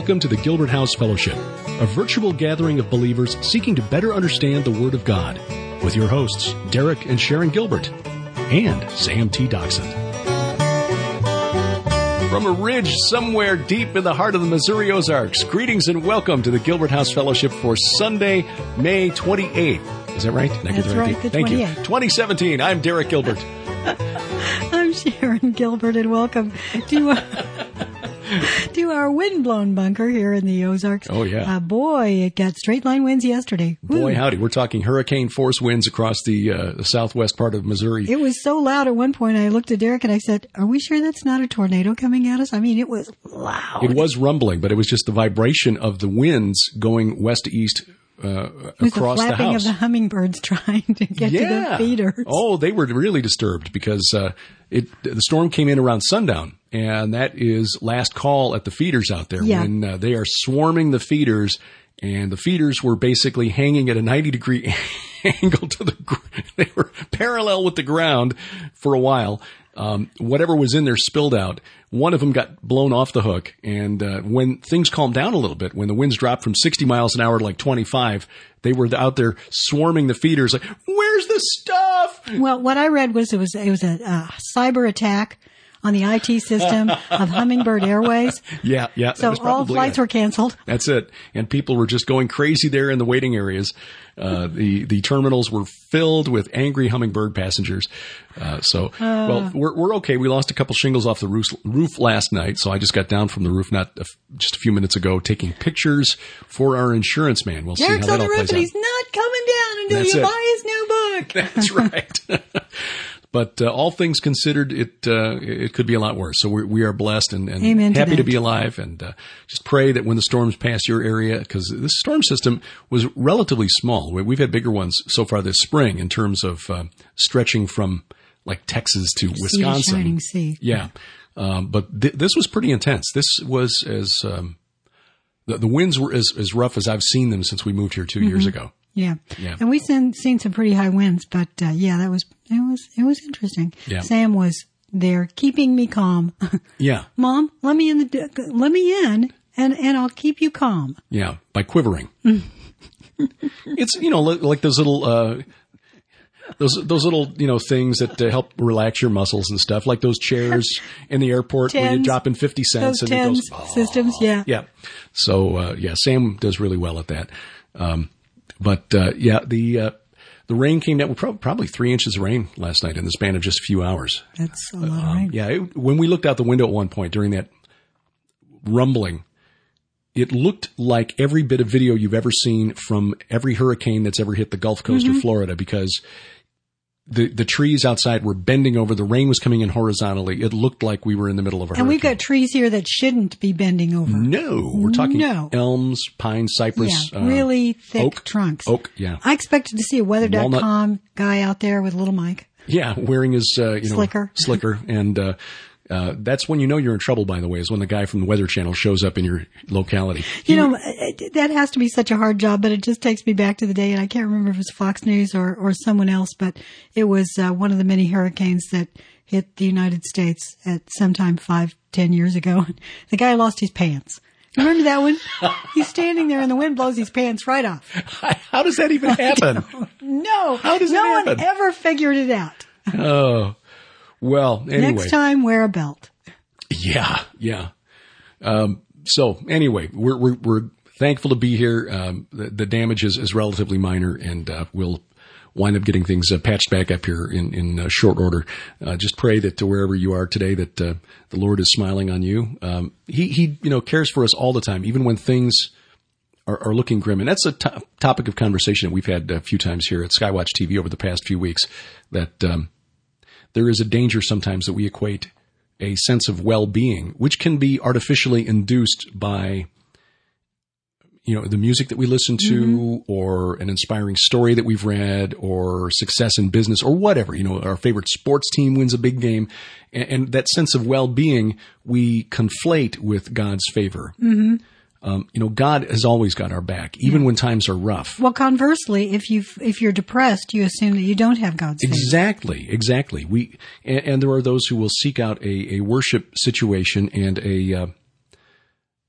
welcome to the Gilbert House Fellowship, a virtual gathering of believers seeking to better understand the Word of God, with your hosts, Derek and Sharon Gilbert, and Sam T. Doxson. From a ridge somewhere deep in the heart of the Missouri Ozarks, greetings and welcome to the Gilbert House Fellowship for Sunday, May 28th. Is that right? That's right, the 28th. Thank you. 2017. I'm Derek Gilbert. I'm Sharon Gilbert, and welcome to our wind-blown bunker here in the Ozarks. Oh, yeah. Boy, it got straight-line winds yesterday. Woo. Boy, howdy. We're talking hurricane force winds across the southwest part of Missouri. It was so loud at one point, I looked at Derek and I said, are we sure that's not a tornado coming at us? I mean, it was loud. It was rumbling, but it was just the vibration of the winds going west to east across the house. The flapping of the hummingbirds trying to get to the feeders. Oh, they were really disturbed because the storm came in around sundown, and that is last call at the feeders out there when they are swarming the feeders, and the feeders were basically hanging at a 90-degree angle to the ground. They were parallel with the ground for a while. Whatever was in there spilled out. One of them got blown off the hook. And when things calmed down a little bit, when the winds dropped from 60 miles an hour to like 25, they were out there swarming the feeders like, where's the stuff? Well, what I read was it was a cyber attack on the IT system of Hummingbird Airways. Yeah. So all flights were canceled. That's it. And people were just going crazy there in the waiting areas. The terminals were filled with angry Hummingbird passengers. Well, we're okay. We lost a couple shingles off the roof last night, so I just got down from the roof just a few minutes ago, taking pictures for our insurance man. We'll Derek's see how that all plays out. He's not coming down until you buy his new book. That's right. But all things considered, it could be a lot worse. So we are blessed and happy to be alive, and just pray that when the storms pass your area, because this storm system was relatively small. We've had bigger ones so far this spring in terms of stretching from like Texas to Wisconsin. See the shining sea. Yeah, but this was pretty intense. This was as the winds were as rough as I've seen them since we moved here 2 years ago. Yeah. And we've seen some pretty high winds, but it was interesting. Yeah. Sam was there keeping me calm. Yeah. Mom, let me in and I'll keep you calm. Yeah, by quivering. It's like those little those little things that help relax your muscles and stuff, like those chairs in the airport where you drop in 50 cents those and it goes systems. Yeah. Yeah. So Sam does really well at that. But the rain came down. Probably 3 inches of rain last night in the span of just a few hours. That's a lot of rain. Yeah. When we looked out the window at one point during that rumbling, it looked like every bit of video you've ever seen from every hurricane that's ever hit the Gulf Coast or Florida, because the trees outside were bending over. The rain was coming in horizontally. It looked like we were in the middle of a hurricane. And we've got trees here that shouldn't be bending over. No. We're talking elms, pine, cypress. Yeah, really thick trunks. Oak, yeah. I expected to see a weather.com guy out there with a little mic. Yeah, wearing his slicker. And that's when you know you're in trouble, by the way, is when the guy from the Weather Channel shows up in your locality. That has to be such a hard job, but it just takes me back to the day, and I can't remember if it was Fox News or someone else, but it was one of the many hurricanes that hit the United States at sometime 5-10 years ago. The guy lost his pants. Remember that one? He's standing there and the wind blows his pants right off. How does that even happen? No. How does it happen? No one ever figured it out. Oh. Well, anyway. Next time, wear a belt. Yeah. So anyway, we're thankful to be here. The damage is relatively minor, and we'll wind up getting things patched back up here in short order. Just pray that wherever you are today, that the Lord is smiling on you. He cares for us all the time, even when things are looking grim. And that's a topic of conversation that we've had a few times here at Skywatch TV over the past few weeks, that there is a danger sometimes that we equate a sense of well-being, which can be artificially induced by, the music that we listen to, or an inspiring story that we've read, or success in business, or whatever. Our favorite sports team wins a big game. And that sense of well-being we conflate with God's favor. Mm-hmm. God has always got our back, even when times are rough. Well, conversely, if you're depressed, you assume that you don't have God's favor. Exactly. And there are those who will seek out a worship situation and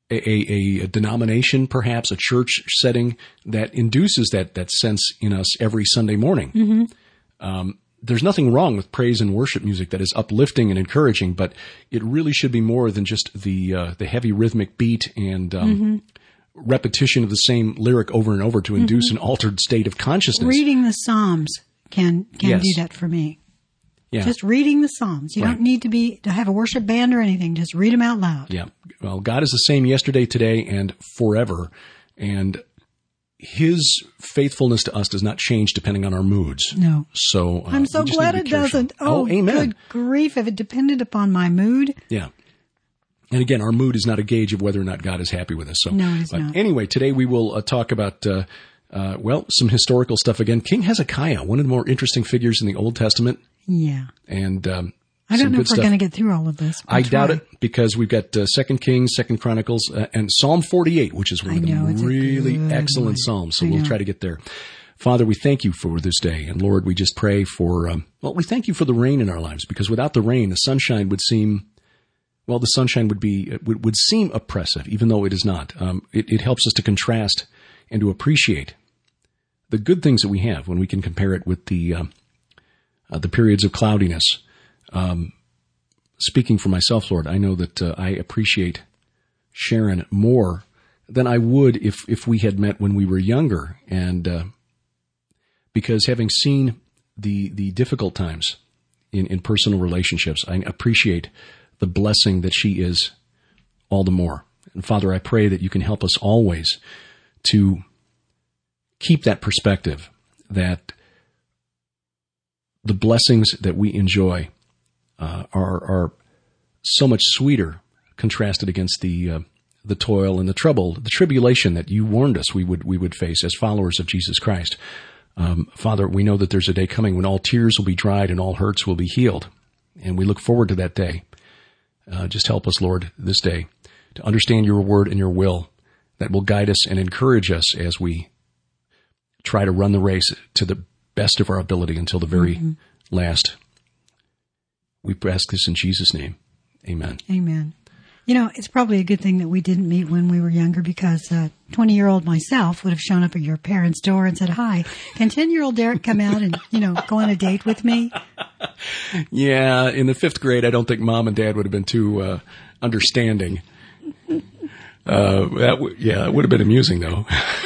a denomination, perhaps a church setting that induces that sense in us every Sunday morning. There's nothing wrong with praise and worship music that is uplifting and encouraging, but it really should be more than just the heavy rhythmic beat and repetition of the same lyric over and over to induce an altered state of consciousness. Reading the Psalms can do that for me. Yeah. Just reading the Psalms. You don't need to have a worship band or anything. Just read them out loud. Yeah. Well, God is the same yesterday, today, and forever. And His faithfulness to us does not change depending on our moods. No. So I'm so glad it doesn't. Oh, amen. Good grief. If it depended upon my mood. Yeah. And again, our mood is not a gauge of whether or not God is happy with us. So, no, it is not. Anyway, today we will talk about, some historical stuff again. King Hezekiah, one of the more interesting figures in the Old Testament. Yeah. And I don't know if we're going to get through all of this. I doubt it, because we've got 2 Kings, 2 Chronicles, and Psalm 48, which is one of the really excellent psalms. So we'll try to get there. Father, we thank you for this day. And Lord, we just pray for, we thank you for the rain in our lives, because without the rain, the sunshine would seem, the sunshine would seem oppressive, even though it is not. It helps us to contrast and to appreciate the good things that we have when we can compare it with the periods of cloudiness. Speaking for myself, Lord, I know that I appreciate Sharon more than I would if we had met when we were younger. And because having seen the difficult times in personal relationships, I appreciate the blessing that she is all the more. And Father, I pray that you can help us always to keep that perspective, that the blessings that we enjoy are so much sweeter contrasted against the toil and the trouble, the tribulation that you warned us we would face as followers of Jesus Christ. Father, we know that there's a day coming when all tears will be dried and all hurts will be healed, and we look forward to that day. Just help us, Lord, this day to understand your word and your will that will guide us and encourage us as we try to run the race to the best of our ability until the very last. We ask this in Jesus' name. Amen. Amen. You know, it's probably a good thing that we didn't meet when we were younger, because 20-year-old myself would have shown up at your parents' door and said, "Hi, can 10-year-old Derek come out and, go on a date with me?" Yeah, in the 5th grade, I don't think Mom and Dad would have been too understanding. It would have been amusing, though.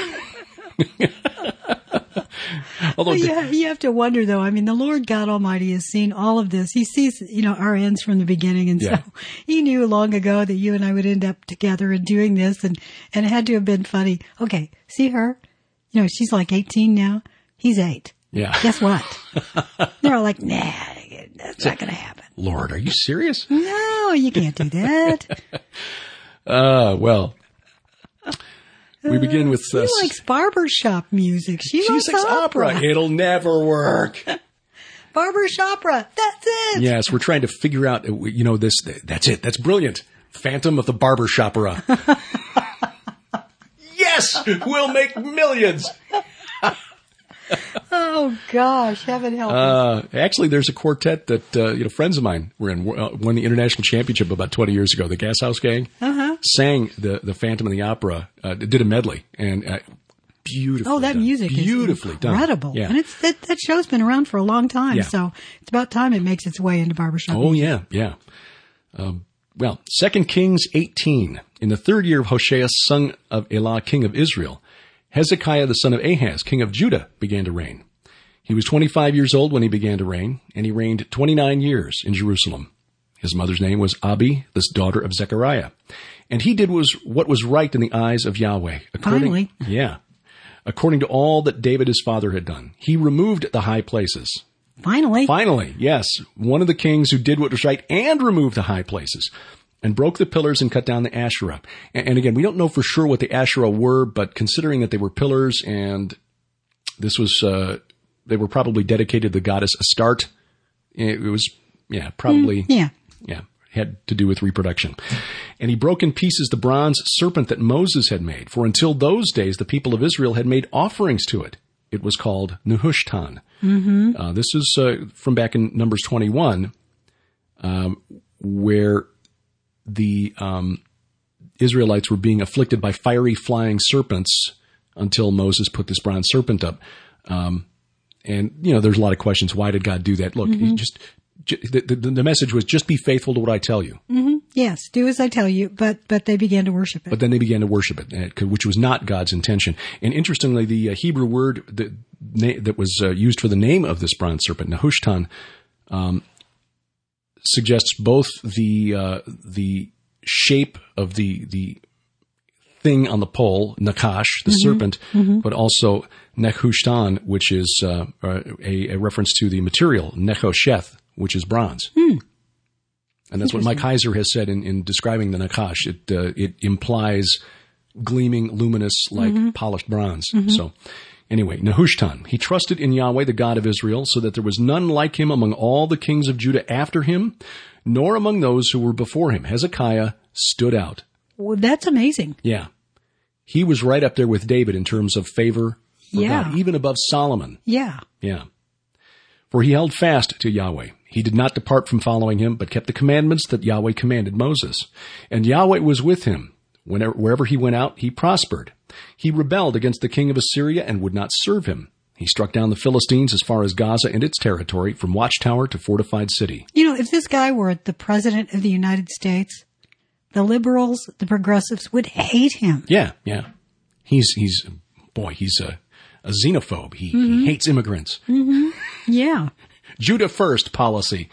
Although you have to wonder, though. I mean, the Lord God Almighty has seen all of this. He sees, our ends from the beginning. And so He knew long ago that you and I would end up together and doing this. And it had to have been funny. Okay, see her? She's like 18 now. He's 8. Yeah. Guess what? They're all like, nah, that's not going to happen. Lord, are you serious? No, you can't do that. We begin with... She likes barbershop music. She likes opera. It'll never work. Barbershopera. That's it. Yes, we're trying to figure out, this. That's it. That's brilliant. Phantom of the Barbershopera. Yes, we'll make millions. Oh, gosh. Heaven help us. Actually, there's a quartet that, friends of mine were in, won the international championship about 20 years ago. The Gas House Gang sang the Phantom of the Opera, did a medley, and beautiful. Oh, that music beautifully is incredible. Done. Yeah. And that show's been around for a long time, yeah. So it's about time it makes its way into barbershop music. Yeah. 2 Kings 18. In the 3rd year of Hoshea, son of Elah, king of Israel, Hezekiah, the son of Ahaz, king of Judah, began to reign. He was 25 years old when he began to reign, and he reigned 29 years in Jerusalem. His mother's name was Abi, the daughter of Zechariah. And he did what was right in the eyes of Yahweh. According to all that David his father had done. He removed the high places. Finally, yes. One of the kings who did what was right and removed the high places, and broke the pillars and cut down the Asherah. And again, we don't know for sure what the Asherah were, but considering that they were pillars and this was, they were probably dedicated to the goddess Astarte, it was, probably, had to do with reproduction. And he broke in pieces the bronze serpent that Moses had made, for until those days the people of Israel had made offerings to it. It was called Nehushtan. This is from back in Numbers 21, where in Israelites were being afflicted by fiery flying serpents until Moses put this bronze serpent up. And, there's a lot of questions. Why did God do that? Look, the message was just be faithful to what I tell you. Mm-hmm. Yes, do as I tell you, but they began to worship it. But then they began to worship it, which was not God's intention. And interestingly, the Hebrew word that was used for the name of this bronze serpent, Nehushtan, suggests both the shape of the thing on the pole, Nakash, the serpent, but also Nehushtan, which is a reference to the material, Nechosheth, which is bronze. And that's what Mike Heiser has said in describing the Nakash. It implies gleaming, luminous, like polished bronze. So anyway, Nehushtan, he trusted in Yahweh, the God of Israel, so that there was none like him among all the kings of Judah after him, nor among those who were before him. Hezekiah stood out. Well, that's amazing. Yeah. He was right up there with David in terms of favor for God, even above Solomon. Yeah. Yeah. For he held fast to Yahweh. He did not depart from following him, but kept the commandments that Yahweh commanded Moses. And Yahweh was with him. Wherever he went out, he prospered. He rebelled against the king of Assyria and would not serve him. He struck down the Philistines as far as Gaza and its territory, from watchtower to fortified city. If this guy were the president of the United States, the liberals, the progressives would hate him. Yeah. He's a xenophobe. He hates immigrants. Yeah. Judah first policy.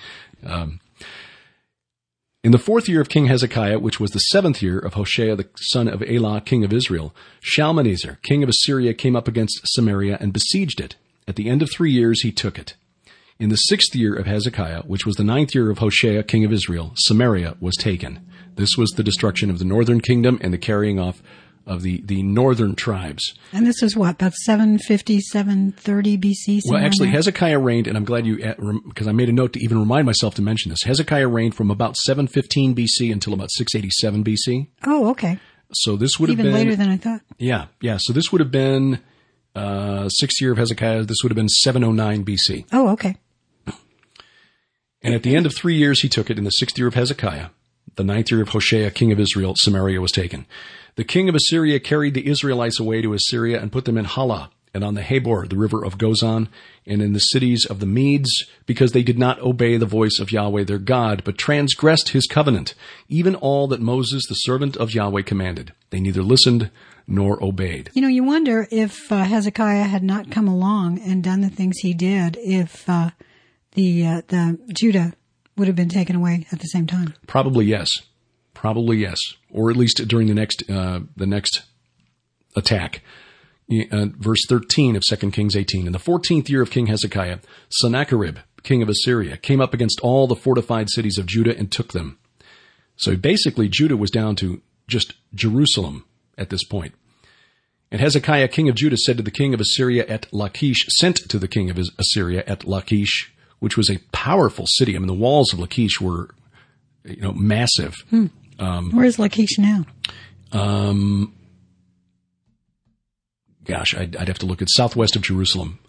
In the 4th year of King Hezekiah, which was the 7th year of Hoshea the son of Elah, king of Israel, Shalmaneser, king of Assyria, came up against Samaria and besieged it. At the end of 3 years, he took it. In the 6th year of Hezekiah, which was the 9th year of Hoshea, king of Israel, Samaria was taken. This was the destruction of the northern kingdom and the carrying off of the northern tribes. And this is what, about 750, 730 BC? Well, actually, Hezekiah reigned, and I'm glad because I made a note to even remind myself to mention this. Hezekiah reigned from about 715 BC until about 687 BC. Oh, okay. So this would have been... Even later than I thought. Yeah. So this would have been 6th year of Hezekiah. This would have been 709 BC. Oh, okay. And at the end of 3 years, he took it. In the 6th year of Hezekiah, the 9th year of Hoshea, king of Israel, Samaria was taken. The king of Assyria carried the Israelites away to Assyria and put them in Halah and on the Habor, the river of Gozan, and in the cities of the Medes, because they did not obey the voice of Yahweh their God, but transgressed his covenant, even all that Moses, the servant of Yahweh, commanded. They neither listened nor obeyed. You wonder if Hezekiah had not come along and done the things he did, if the Judah would have been taken away at the same time. Probably yes. Or at least during the next attack. Verse 13 of 2 Kings 18. In the 14th year of King Hezekiah, Sennacherib, king of Assyria, came up against all the fortified cities of Judah and took them. So basically, Judah was down to just Jerusalem at this point. And Hezekiah, king of Judah, said to the king of Assyria at Lachish, sent to the king of Assyria at Lachish, which was a powerful city. I mean, the walls of Lachish were, massive. Where's Lachish now? I'd have to look. It's southwest of Jerusalem.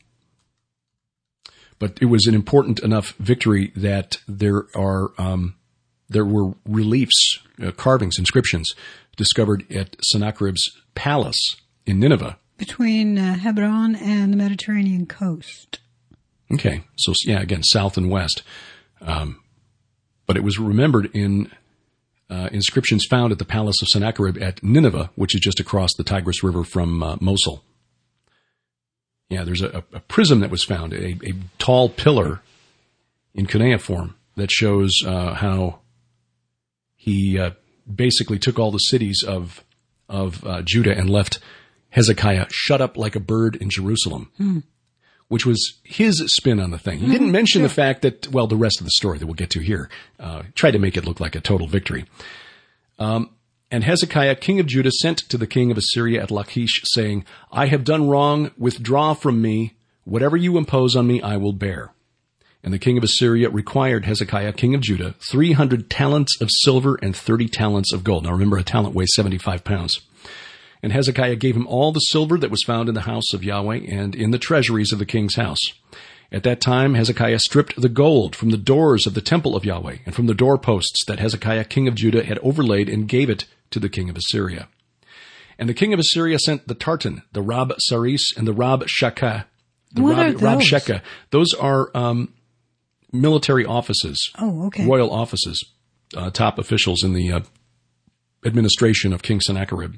But it was an important enough victory that there were reliefs, carvings, inscriptions discovered at Sennacherib's palace in Nineveh. Between Hebron and the Mediterranean coast. Okay. So, again, south and west. But it was remembered in inscriptions found at the palace of Sennacherib at Nineveh, which is just across the Tigris River from Mosul. Yeah, there's a prism that was found, a tall pillar in cuneiform that shows how he basically took all the cities of Judah and left Hezekiah shut up like a bird in Jerusalem, which was his spin on the thing. He didn't mention the fact that, the rest of the story that we'll get to here, tried to make it look like a total victory. And Hezekiah, king of Judah, sent to the king of Assyria at Lachish, saying, I have done wrong. Withdraw from me. Whatever you impose on me, I will bear. And the king of Assyria required Hezekiah, king of Judah, 300 talents of silver and 30 talents of gold. Now remember, a talent weighs 75 pounds. And Hezekiah gave him all the silver that was found in the house of Yahweh and in the treasuries of the king's house. At that time, Hezekiah stripped the gold from the doors of the temple of Yahweh and from the doorposts that Hezekiah, king of Judah, had overlaid and gave it to the king of Assyria. And the king of Assyria sent the Tartan, the Rabsaris, and the Rabshakeh. What are those? Rabshakeh. Those are military offices. Oh, okay. Royal offices, top officials in the administration of King Sennacherib.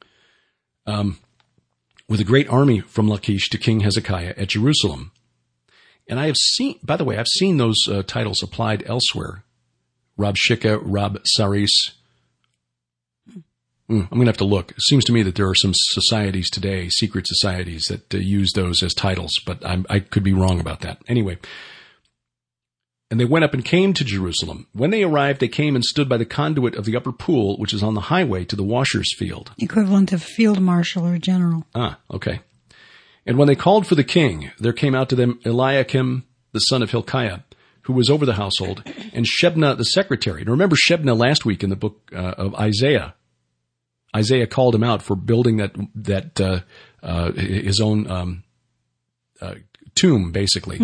With a great army from Lachish to King Hezekiah at Jerusalem. And I have seen, by the way, I've seen those titles applied elsewhere. Rabshakeh, Rabsaris. I'm going to have to look. It seems to me that there are some societies today, secret societies, that use those as titles, but I could be wrong about that. Anyway. And they went up and came to Jerusalem. When they arrived, they came and stood by the conduit of the upper pool, which is on the highway to the washer's field. Equivalent of field marshal or general. Ah, okay. And when they called for the king, there came out to them Eliakim, the son of Hilkiah, who was over the household, and Shebna, the secretary. And remember Shebna last week in the book of Isaiah. Isaiah called him out for building his own tomb, basically,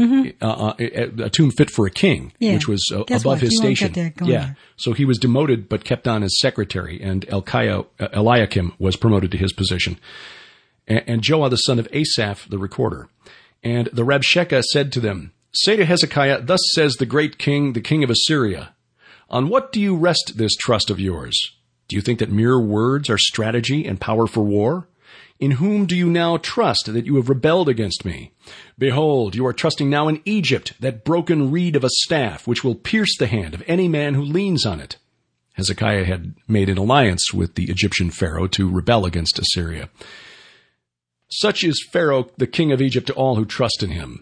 a tomb fit for a king, which was above his station. Yeah, so he was demoted but kept on as secretary, and Eliakim was promoted to his position. And Joah, the son of Asaph, the recorder. And the Rabshakeh said to them, "Say to Hezekiah, thus says the great king, the king of Assyria, on what do you rest this trust of yours? Do you think that mere words are strategy and power for war? In whom do you now trust that you have rebelled against me? Behold, you are trusting now in Egypt, that broken reed of a staff, which will pierce the hand of any man who leans on it." Hezekiah had made an alliance with the Egyptian Pharaoh to rebel against Assyria. "Such is Pharaoh, the king of Egypt, to all who trust in him.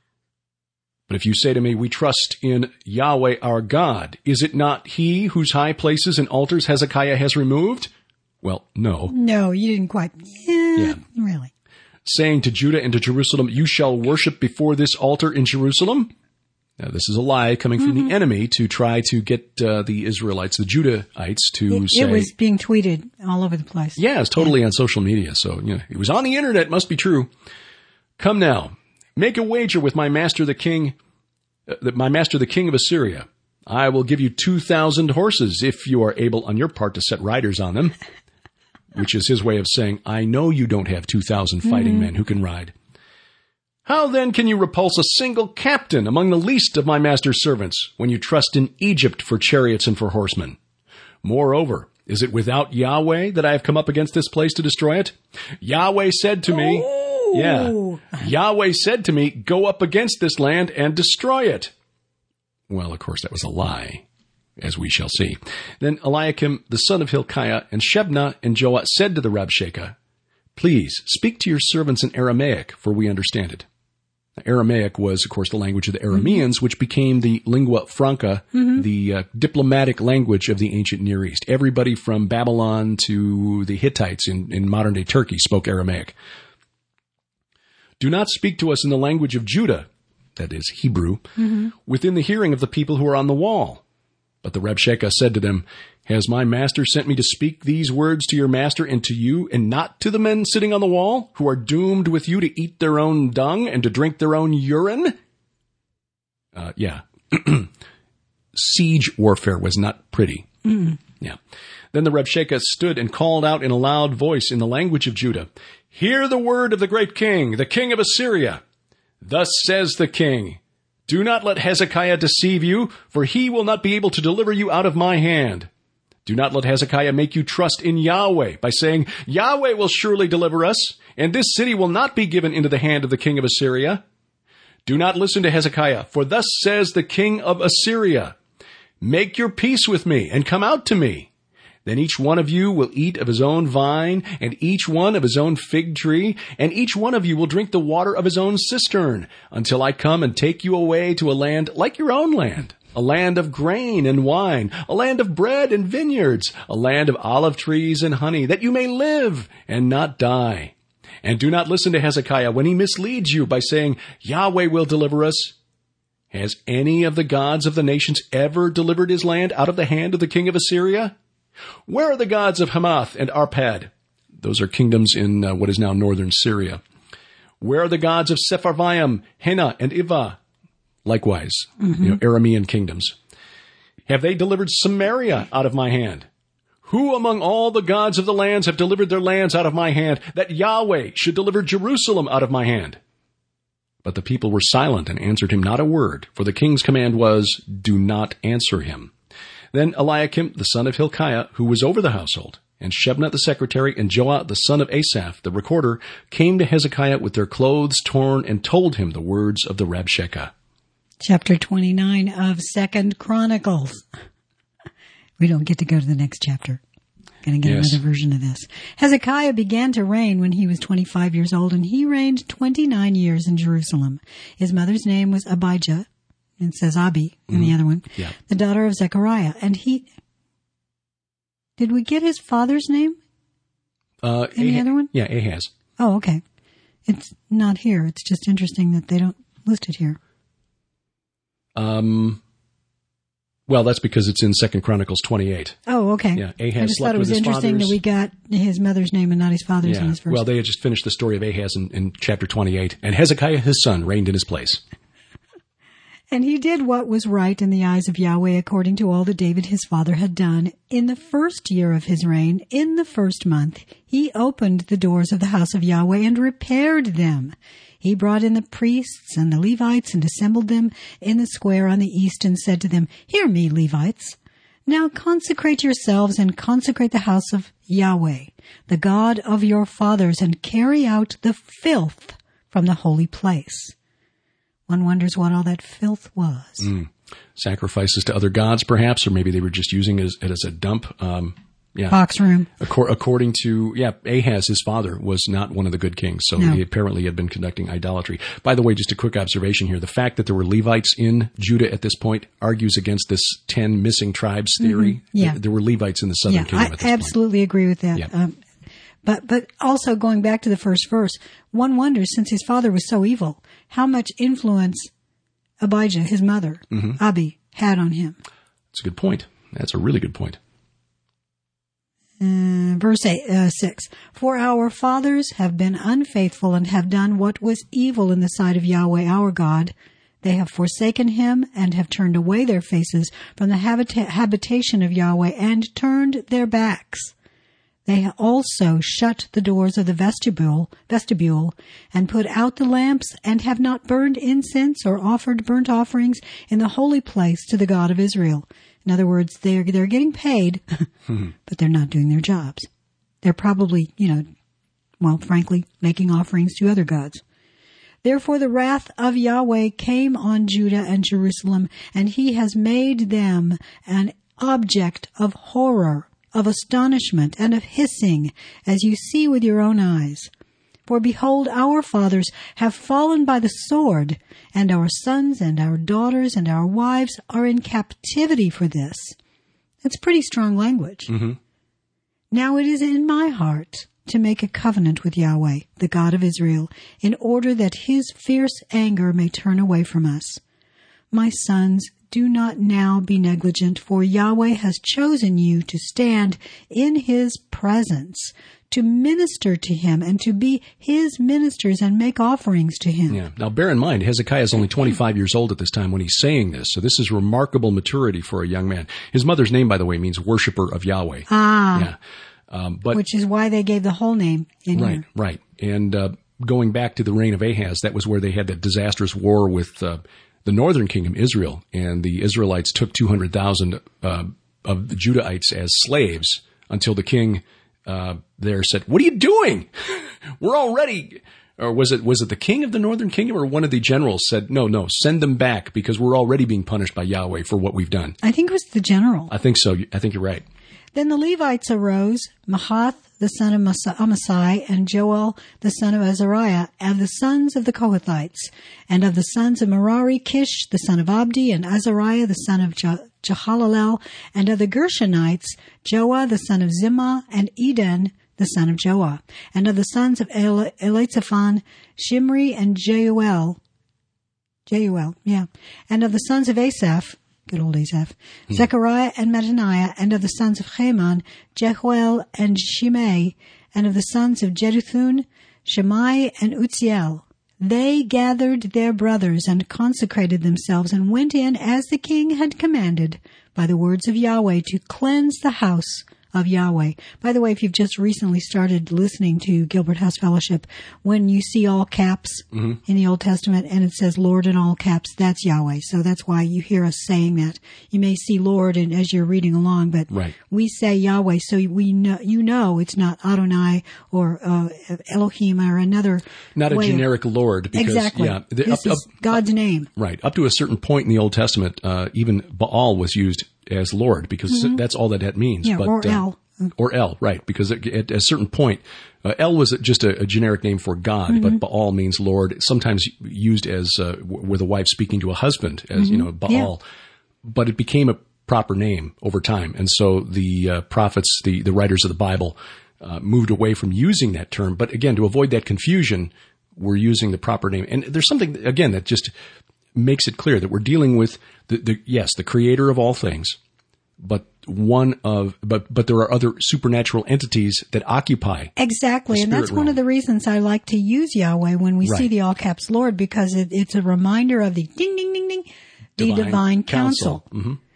But if you say to me, we trust in Yahweh our God, is it not he whose high places and altars Hezekiah has removed? Well, no. No, you didn't quite. Yeah, really. Saying to Judah and to Jerusalem, you shall worship before this altar in Jerusalem? Now, this is a lie coming from the enemy to try to get the Israelites, the Judahites, to say... It was being tweeted all over the place. Yeah, it's totally on social media. So, it was on the internet. Must be true. Come now, make a wager with my master the king of Assyria. I will give you 2,000 horses if you are able on your part to set riders on them. Which is his way of saying, I know you don't have 2,000 fighting men who can ride. How then can you repulse a single captain among the least of my master's servants when you trust in Egypt for chariots and for horsemen? Moreover, is it without Yahweh that I have come up against this place to destroy it? Yahweh said to me, Yahweh said to me, go up against this land and destroy it. Well, of course, that was a lie, as we shall see. Then Eliakim, the son of Hilkiah, and Shebna and Joah said to the Rabshakeh, please speak to your servants in Aramaic, for we understand it. Aramaic was, of course, the language of the Arameans, which became the lingua franca, the diplomatic language of the ancient Near East. Everybody from Babylon to the Hittites in modern-day Turkey spoke Aramaic. Do not speak to us in the language of Judah, that is Hebrew, within the hearing of the people who are on the wall. But the Rabshakeh said to them, has my master sent me to speak these words to your master and to you, and not to the men sitting on the wall, who are doomed with you to eat their own dung and to drink their own urine? Siege warfare was not pretty. Yeah. Then the Rabshakeh stood and called out in a loud voice in the language of Judah, hear the word of the great king, the king of Assyria. Thus says the king, do not let Hezekiah deceive you, for he will not be able to deliver you out of my hand. Do not let Hezekiah make you trust in Yahweh by saying, Yahweh will surely deliver us, and this city will not be given into the hand of the king of Assyria. Do not listen to Hezekiah, for thus says the king of Assyria, make your peace with me and come out to me. Then each one of you will eat of his own vine, and each one of his own fig tree, and each one of you will drink the water of his own cistern, until I come and take you away to a land like your own land, a land of grain and wine, a land of bread and vineyards, a land of olive trees and honey, that you may live and not die. And do not listen to Hezekiah when he misleads you by saying, Yahweh will deliver us. Has any of the gods of the nations ever delivered his land out of the hand of the king of Assyria? Where are the gods of Hamath and Arpad? Those are kingdoms in what is now northern Syria. Where are the gods of Sepharvaim, Hena, and Ivah? Likewise, Aramean kingdoms. Have they delivered Samaria out of my hand? Who among all the gods of the lands have delivered their lands out of my hand, that Yahweh should deliver Jerusalem out of my hand? But the people were silent and answered him not a word, for the king's command was, do not answer him. Then Eliakim, the son of Hilkiah, who was over the household, and Shebna the secretary, and Joah the son of Asaph, the recorder, came to Hezekiah with their clothes torn and told him the words of the Rabshakeh. Chapter 29 of 2 Chronicles. We don't get to go to the next chapter. Going to get another version of this. Hezekiah began to reign when he was 25 years old, and he reigned 29 years in Jerusalem. His mother's name was Abijah, and it says Abi in the other one, the daughter of Zechariah. And did we get his father's name in the other one? Yeah, Ahaz. Oh, okay. It's not here. It's just interesting that they don't list it here. Well, that's because it's in 2 Chronicles 28. Oh, okay. Yeah, Ahaz I just thought it was interesting that we got his mother's name and not his father's in his verse. Well, they had just finished the story of Ahaz in chapter 28, and Hezekiah, his son, reigned in his place. And he did what was right in the eyes of Yahweh according to all that David his father had done. In the first year of his reign, in the first month, he opened the doors of the house of Yahweh and repaired them. He brought in the priests and the Levites and assembled them in the square on the east and said to them, Hear me, Levites. Now consecrate yourselves and consecrate the house of Yahweh, the God of your fathers, and carry out the filth from the holy place. One wonders what all that filth was. Sacrifices to other gods, perhaps, or maybe they were just using it as a dump. Box room. According to, Ahaz, his father, was not one of the good kings, so he apparently had been conducting idolatry. By the way, just a quick observation here. The fact that there were Levites in Judah at this point argues against this 10 missing tribes theory. Mm-hmm. Yeah. There were Levites in the southern kingdom at this point. I absolutely agree with that. Yeah. But also going back to the first verse, one wonders, since his father was so evil, how much influence Abijah, his mother, Abi, had on him. That's a good point. That's a really good point. Verse 6, For our fathers have been unfaithful and have done what was evil in the sight of Yahweh our God. They have forsaken him and have turned away their faces from the habitation of Yahweh and turned their backs. They also shut the doors of the vestibule and put out the lamps and have not burned incense or offered burnt offerings in the holy place to the God of Israel. In other words, they're getting paid, but they're not doing their jobs. They're probably, frankly, making offerings to other gods. Therefore the wrath of Yahweh came on Judah and Jerusalem, and he has made them an object of horror, of astonishment, and of hissing, as you see with your own eyes. For behold, our fathers have fallen by the sword, and our sons and our daughters and our wives are in captivity for this. That's pretty strong language. Mm-hmm. Now it is in my heart to make a covenant with Yahweh, the God of Israel, in order that his fierce anger may turn away from us. My sons, do not now be negligent, for Yahweh has chosen you to stand in his presence, to minister to him and to be his ministers and make offerings to him. Yeah. Now, bear in mind, Hezekiah is only 25 years old at this time when he's saying this, so this is remarkable maturity for a young man. His mother's name, by the way, means worshiper of Yahweh. Yeah. Which is why they gave the whole name in here. Right. And going back to the reign of Ahaz, that was where they had that disastrous war with the northern kingdom, Israel, and the Israelites took 200,000 of the Judahites as slaves until the king there said, "What are you doing? We're already," or was it the king of the northern kingdom or one of the generals said, no, send them back because we're already being punished by Yahweh for what we've done. I think it was the general. I think so. I think you're right. Then the Levites arose, Mahath, the son of Amasai, and Joel, the son of Azariah, and the sons of the Kohathites, and of the sons of Merari, Kish, the son of Abdi, and Azariah, the son of Jehalalel, and of the Gershonites, Joah, the son of Zimmah, and Eden, the son of Joah, and of the sons of Elitzaphan, Shimri, and Jeuel, and of the sons of Asaph, good old Asaph, Zechariah and Mattaniah, and of the sons of Haman, Jehuel and Shimei, and of the sons of Jeduthun, Shammai and Uzziel. They gathered their brothers and consecrated themselves and went in as the king had commanded by the words of Yahweh to cleanse the house of Yahweh. By the way, if you've just recently started listening to Gilbert House Fellowship, when you see all caps in the Old Testament and it says Lord in all caps, that's Yahweh. So that's why you hear us saying that. You may see Lord and as you're reading along, but we say Yahweh, so we know it's not Adonai or Elohim or another. Not a generic Lord. Because, exactly. Yeah, this is God's name. Right. Up to a certain point in the Old Testament, even Baal was used as Lord, because that's all that means. Yeah, but, or El. Or El, right. Because at a certain point, El was just a generic name for God, but Baal means Lord, sometimes used as with a wife speaking to a husband, as, Baal. Yeah. But it became a proper name over time. And so the prophets, the writers of the Bible, moved away from using that term. But again, to avoid that confusion, we're using the proper name. And there's something, again, that just makes it clear that we're dealing with the creator of all things, but there are other supernatural entities that occupy. Exactly. And that's one of the reasons I like to use Yahweh when we see the all caps Lord, because it's a reminder of the ding, ding, ding, ding, the divine counsel.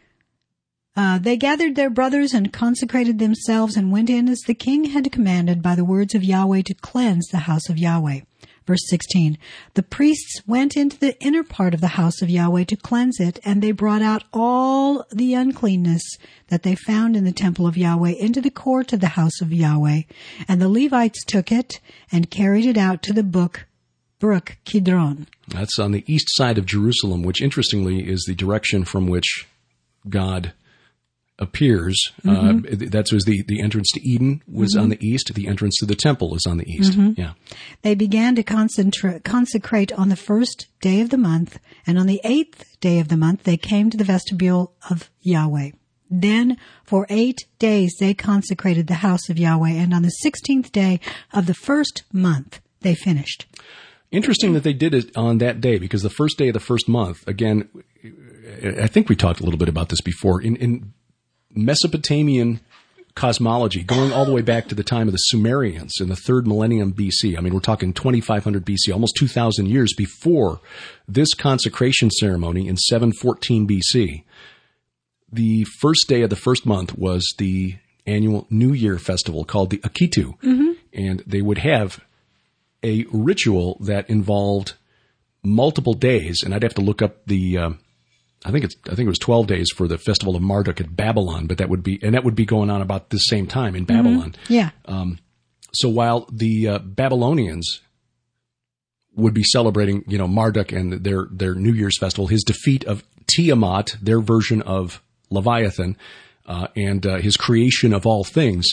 They gathered their brothers and consecrated themselves and went in as the king had commanded by the words of Yahweh to cleanse the house of Yahweh. Verse 16, the priests went into the inner part of the house of Yahweh to cleanse it, and they brought out all the uncleanness that they found in the temple of Yahweh into the court of the house of Yahweh. And the Levites took it and carried it out to the brook Kidron. That's on the east side of Jerusalem, which interestingly is the direction from which God appears. That was the entrance to Eden was on the east. The entrance to the temple is on the east. Yeah. They began to consecrate on the first day of the month, and on the 8th day of the month they came to the vestibule of Yahweh. Then for 8 days they consecrated the house of Yahweh, and on the 16th day of the first month they finished. Interesting that they did it on that day, because the first day of the first month, again, I think we talked a little bit about this before, in Mesopotamian cosmology, going all the way back to the time of the Sumerians in the 3rd millennium BC. I mean, we're talking 2500 BC, almost 2,000 years before this consecration ceremony in 714 BC. The first day of the first month was the annual New Year festival called the Akitu. And they would have a ritual that involved multiple days, and I'd have to look up the I think it was 12 days for the festival of Marduk at Babylon, but that would be going on about the same time in Babylon. Yeah. So while the Babylonians would be celebrating, Marduk and their New Year's festival, his defeat of Tiamat, their version of Leviathan, and his creation of all things,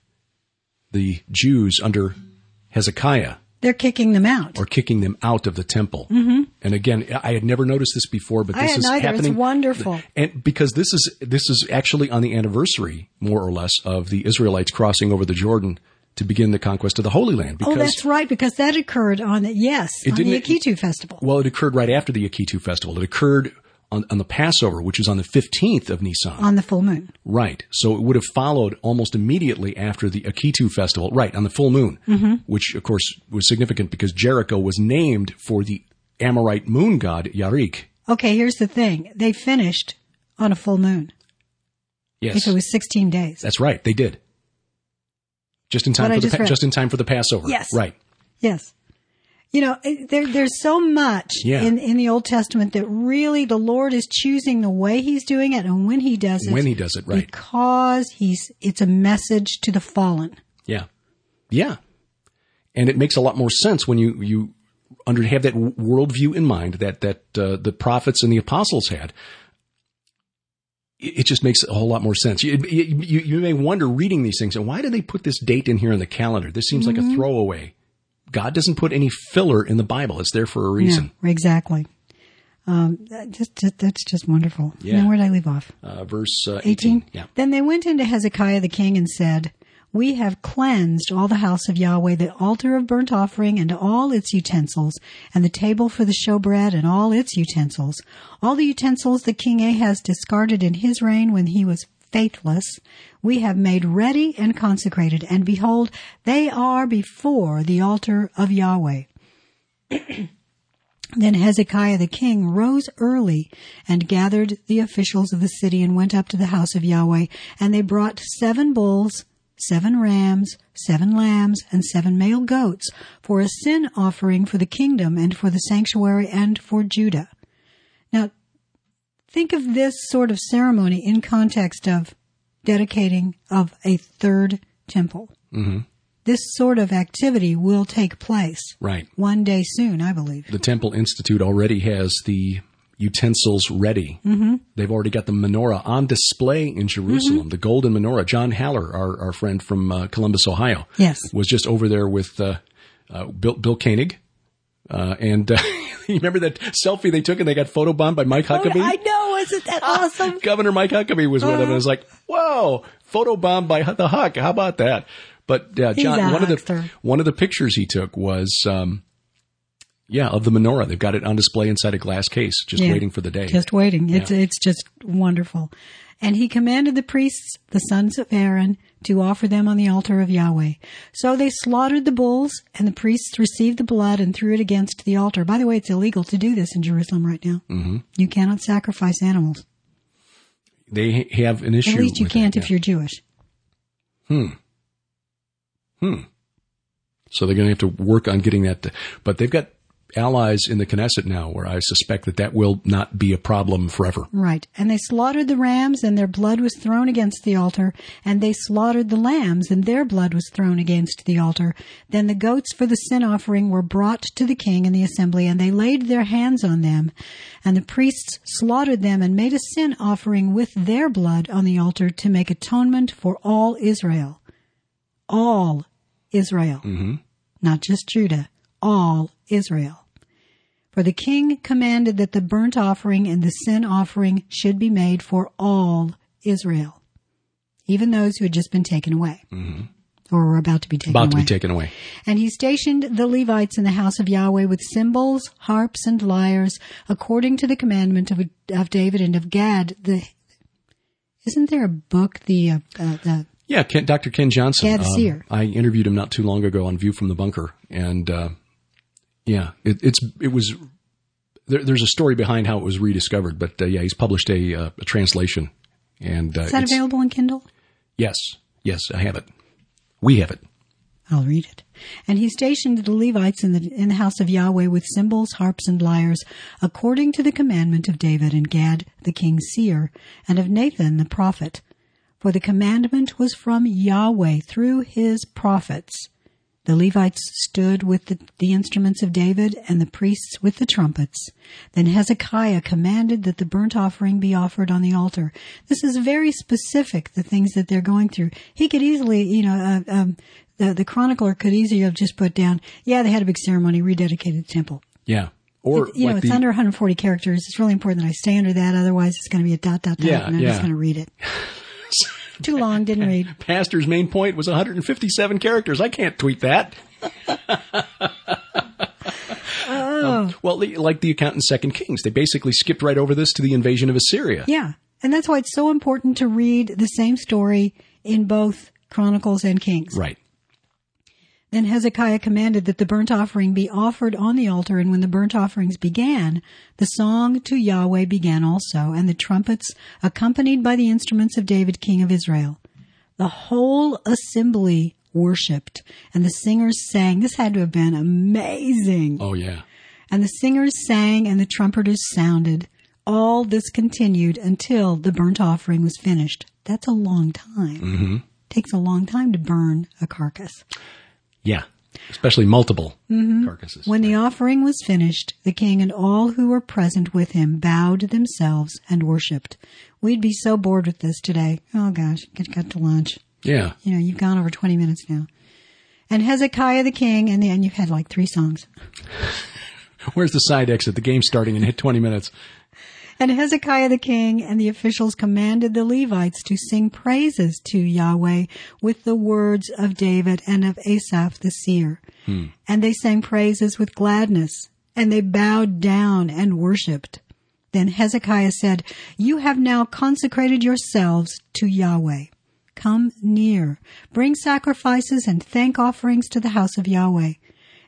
the Jews under Hezekiah, they're kicking them out. Or kicking them out of the temple. And again, I had never noticed this before, but this is happening. It's wonderful. And because this is actually on the anniversary, more or less, of the Israelites crossing over the Jordan to begin the conquest of the Holy Land. Because, that's right, because that occurred on the Akitu festival. Well, it occurred right after the Akitu festival. It occurred on the Passover, which is on the 15th of Nisan. On the full moon. Right. So it would have followed almost immediately after the Akitu festival, right, on the full moon, which, of course, was significant because Jericho was named for the Amorite moon god, Yarik. Okay, here's the thing. They finished on a full moon. Yes. If it was 16 days. That's right. They did. Just in time for the Passover. Yes. Right. Yes. There's so much in the Old Testament that really the Lord is choosing the way He's doing it and when He does it. When He does it, right. Because it's a message to the fallen. Yeah. Yeah. And it makes a lot more sense when you have that worldview in mind that the prophets and the apostles had. It just makes a whole lot more sense. You may wonder reading these things, and why did they put this date in here in the calendar? This seems like a throwaway. God doesn't put any filler in the Bible. It's there for a reason. No, exactly. That's just wonderful. Yeah. Now, where did I leave off? Verse 18. Yeah. Then they went into Hezekiah the king and said, "We have cleansed all the house of Yahweh, the altar of burnt offering and all its utensils, and the table for the showbread and all its utensils. All the utensils that King Ahaz discarded in his reign when he was faithless, we have made ready and consecrated, and behold, they are before the altar of Yahweh." Then Hezekiah the king rose early and gathered the officials of the city and went up to the house of Yahweh. And they brought 7 bulls, 7 rams, 7 lambs, and 7 male goats for a sin offering for the kingdom and for the sanctuary and for Judah. Now, think of this sort of ceremony in context of dedicating of a third temple. Mm-hmm. This sort of activity will take place Right. one day soon, I believe. The Temple Institute already has the utensils ready. Mm-hmm. They've already got the menorah on display in Jerusalem, the golden menorah. John Haller, our friend from Columbus, Ohio, Yes. was just over there with Bill Koenig. And you remember that selfie they took and they got photobombed by Mike Huckabee? I know, isn't that awesome? Governor Mike Huckabee was with him, and I was like, "Whoa, photobombed by the Huck! How about that?" But John, He's a one of the pictures he took was, of the menorah. They've got it on display inside a glass case, just waiting for the day. Just waiting. It's just wonderful. And he commanded the priests, the sons of Aaron, to offer them on the altar of Yahweh. So they slaughtered the bulls, and the priests received the blood and threw it against the altar. By the way, it's illegal to do this in Jerusalem right now. Mm-hmm. You cannot sacrifice animals. They have an issue. At least you with can't that, if you're Jewish. So they're going to have to work on getting that. But they've got allies in the Knesset now where I suspect that will not be a problem forever. Right. And they slaughtered the rams, and their blood was thrown against the altar. And they slaughtered the lambs, and their blood was thrown against the altar. Then the goats for the sin offering were brought to the king in the assembly, and they laid their hands on them. And the priests slaughtered them and made a sin offering with their blood on the altar to make atonement for all Israel. All Israel. Mm-hmm. Not just Judah. All Israel. For the king commanded that the burnt offering and the sin offering should be made for all Israel, even those who had just been taken away, or were about to be taken away. And he stationed the Levites in the house of Yahweh with cymbals, harps, and lyres, according to the commandment of David and of Gad. Isn't there a book, Yeah, Dr. Ken Johnson. Gad Seer. I interviewed him not too long ago on View from the Bunker, and it was. There's a story behind how it was rediscovered, but he's published a translation, and is that available in Kindle? Yes, I have it. We have it. I'll read it. And he stationed the Levites in the house of Yahweh with cymbals, harps, and lyres, according to the commandment of David and Gad the king's seer, and of Nathan the prophet. For the commandment was from Yahweh through his prophets. The Levites stood with the instruments of David, and the priests with the trumpets. Then Hezekiah commanded that the burnt offering be offered on the altar. This is very specific, the things that they're going through. He could easily, the chronicler could easily have just put down, they had a big ceremony, rededicated the temple. Yeah. Or it's under 140 characters. It's really important that I stay under that. Otherwise, it's going to be a ... and I'm just going to read it. Too long, didn't read. Pastor's main point was 157 characters. I can't tweet that. Like the account in 2 Kings, they basically skipped right over this to the invasion of Assyria. Yeah, and that's why it's so important to read the same story in both Chronicles and Kings. Right. Then Hezekiah commanded that the burnt offering be offered on the altar, and when the burnt offerings began, the song to Yahweh began also, and the trumpets accompanied by the instruments of David, king of Israel. The whole assembly worshipped, and the singers sang. This had to have been amazing. Oh, yeah. And the singers sang, and the trumpeters sounded. All this continued until the burnt offering was finished. That's a long time. Mm-hmm. Takes a long time to burn a carcass. Yeah, especially multiple carcasses. When the offering was finished, the king and all who were present with him bowed themselves and worshipped. We'd be so bored with this today. Oh, gosh, get to lunch. Yeah. You've gone over 20 minutes now. And Hezekiah the king, and you've had like 3 songs. Where's the side exit? The game's starting and hit 20 minutes. And Hezekiah the king and the officials commanded the Levites to sing praises to Yahweh with the words of David and of Asaph the seer. And they sang praises with gladness, and they bowed down and worshipped. Then Hezekiah said, "You have now consecrated yourselves to Yahweh. Come near, bring sacrifices and thank offerings to the house of Yahweh."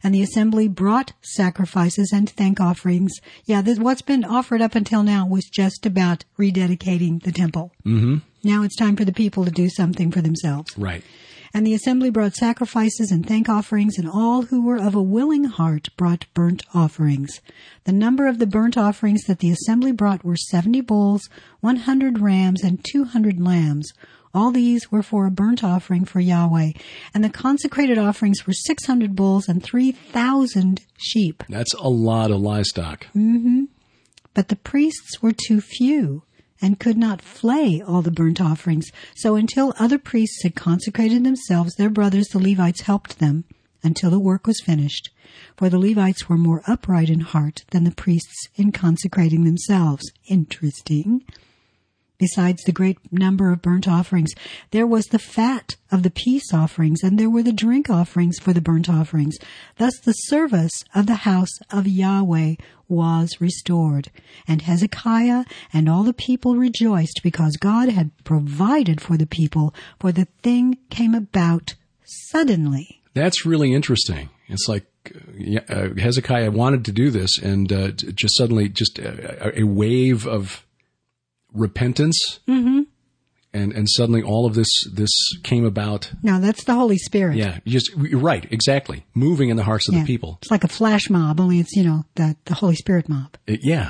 And the assembly brought sacrifices and thank offerings. Yeah, what's been offered up until now was just about rededicating the temple. Mm-hmm. Now it's time for the people to do something for themselves. Right. And the assembly brought sacrifices and thank offerings, and all who were of a willing heart brought burnt offerings. The number of the burnt offerings that the assembly brought were 70 bulls, 100 rams, and 200 lambs. All these were for a burnt offering for Yahweh. And the consecrated offerings were 600 bulls and 3,000 sheep. That's a lot of livestock. Mm-hmm. But the priests were too few and could not flay all the burnt offerings. So until other priests had consecrated themselves, their brothers, the Levites, helped them until the work was finished. For the Levites were more upright in heart than the priests in consecrating themselves. Interesting. Besides the great number of burnt offerings, there was the fat of the peace offerings, and there were the drink offerings for the burnt offerings. Thus the service of the house of Yahweh was restored. And Hezekiah and all the people rejoiced because God had provided for the people, for the thing came about suddenly. That's really interesting. It's like Hezekiah wanted to do this, and just suddenly just a wave of repentance, Mm-hmm. and suddenly all of this came about. No, that's the Holy Spirit. Yeah, you're right, exactly. Moving in the hearts of the people. It's like a flash mob, only it's, the Holy Spirit mob. Yeah.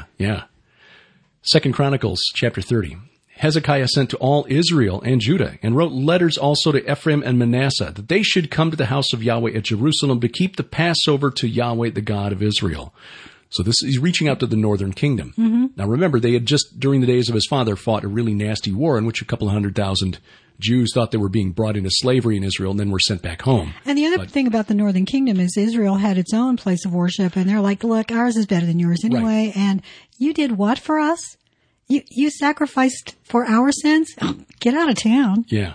2 Chronicles chapter 30. Hezekiah sent to all Israel and Judah and wrote letters also to Ephraim and Manasseh that they should come to the house of Yahweh at Jerusalem to keep the Passover to Yahweh, the God of Israel. So he's reaching out to the northern kingdom. Mm-hmm. Now remember, they had just, during the days of his father, fought a really nasty war in which a couple of 100,000 Jews thought they were being brought into slavery in Israel and then were sent back home. And the other thing about the northern kingdom is Israel had its own place of worship, and they're like, look, ours is better than yours anyway, Right. And you did what for us? You sacrificed for our sins? Oh, get out of town. Yeah.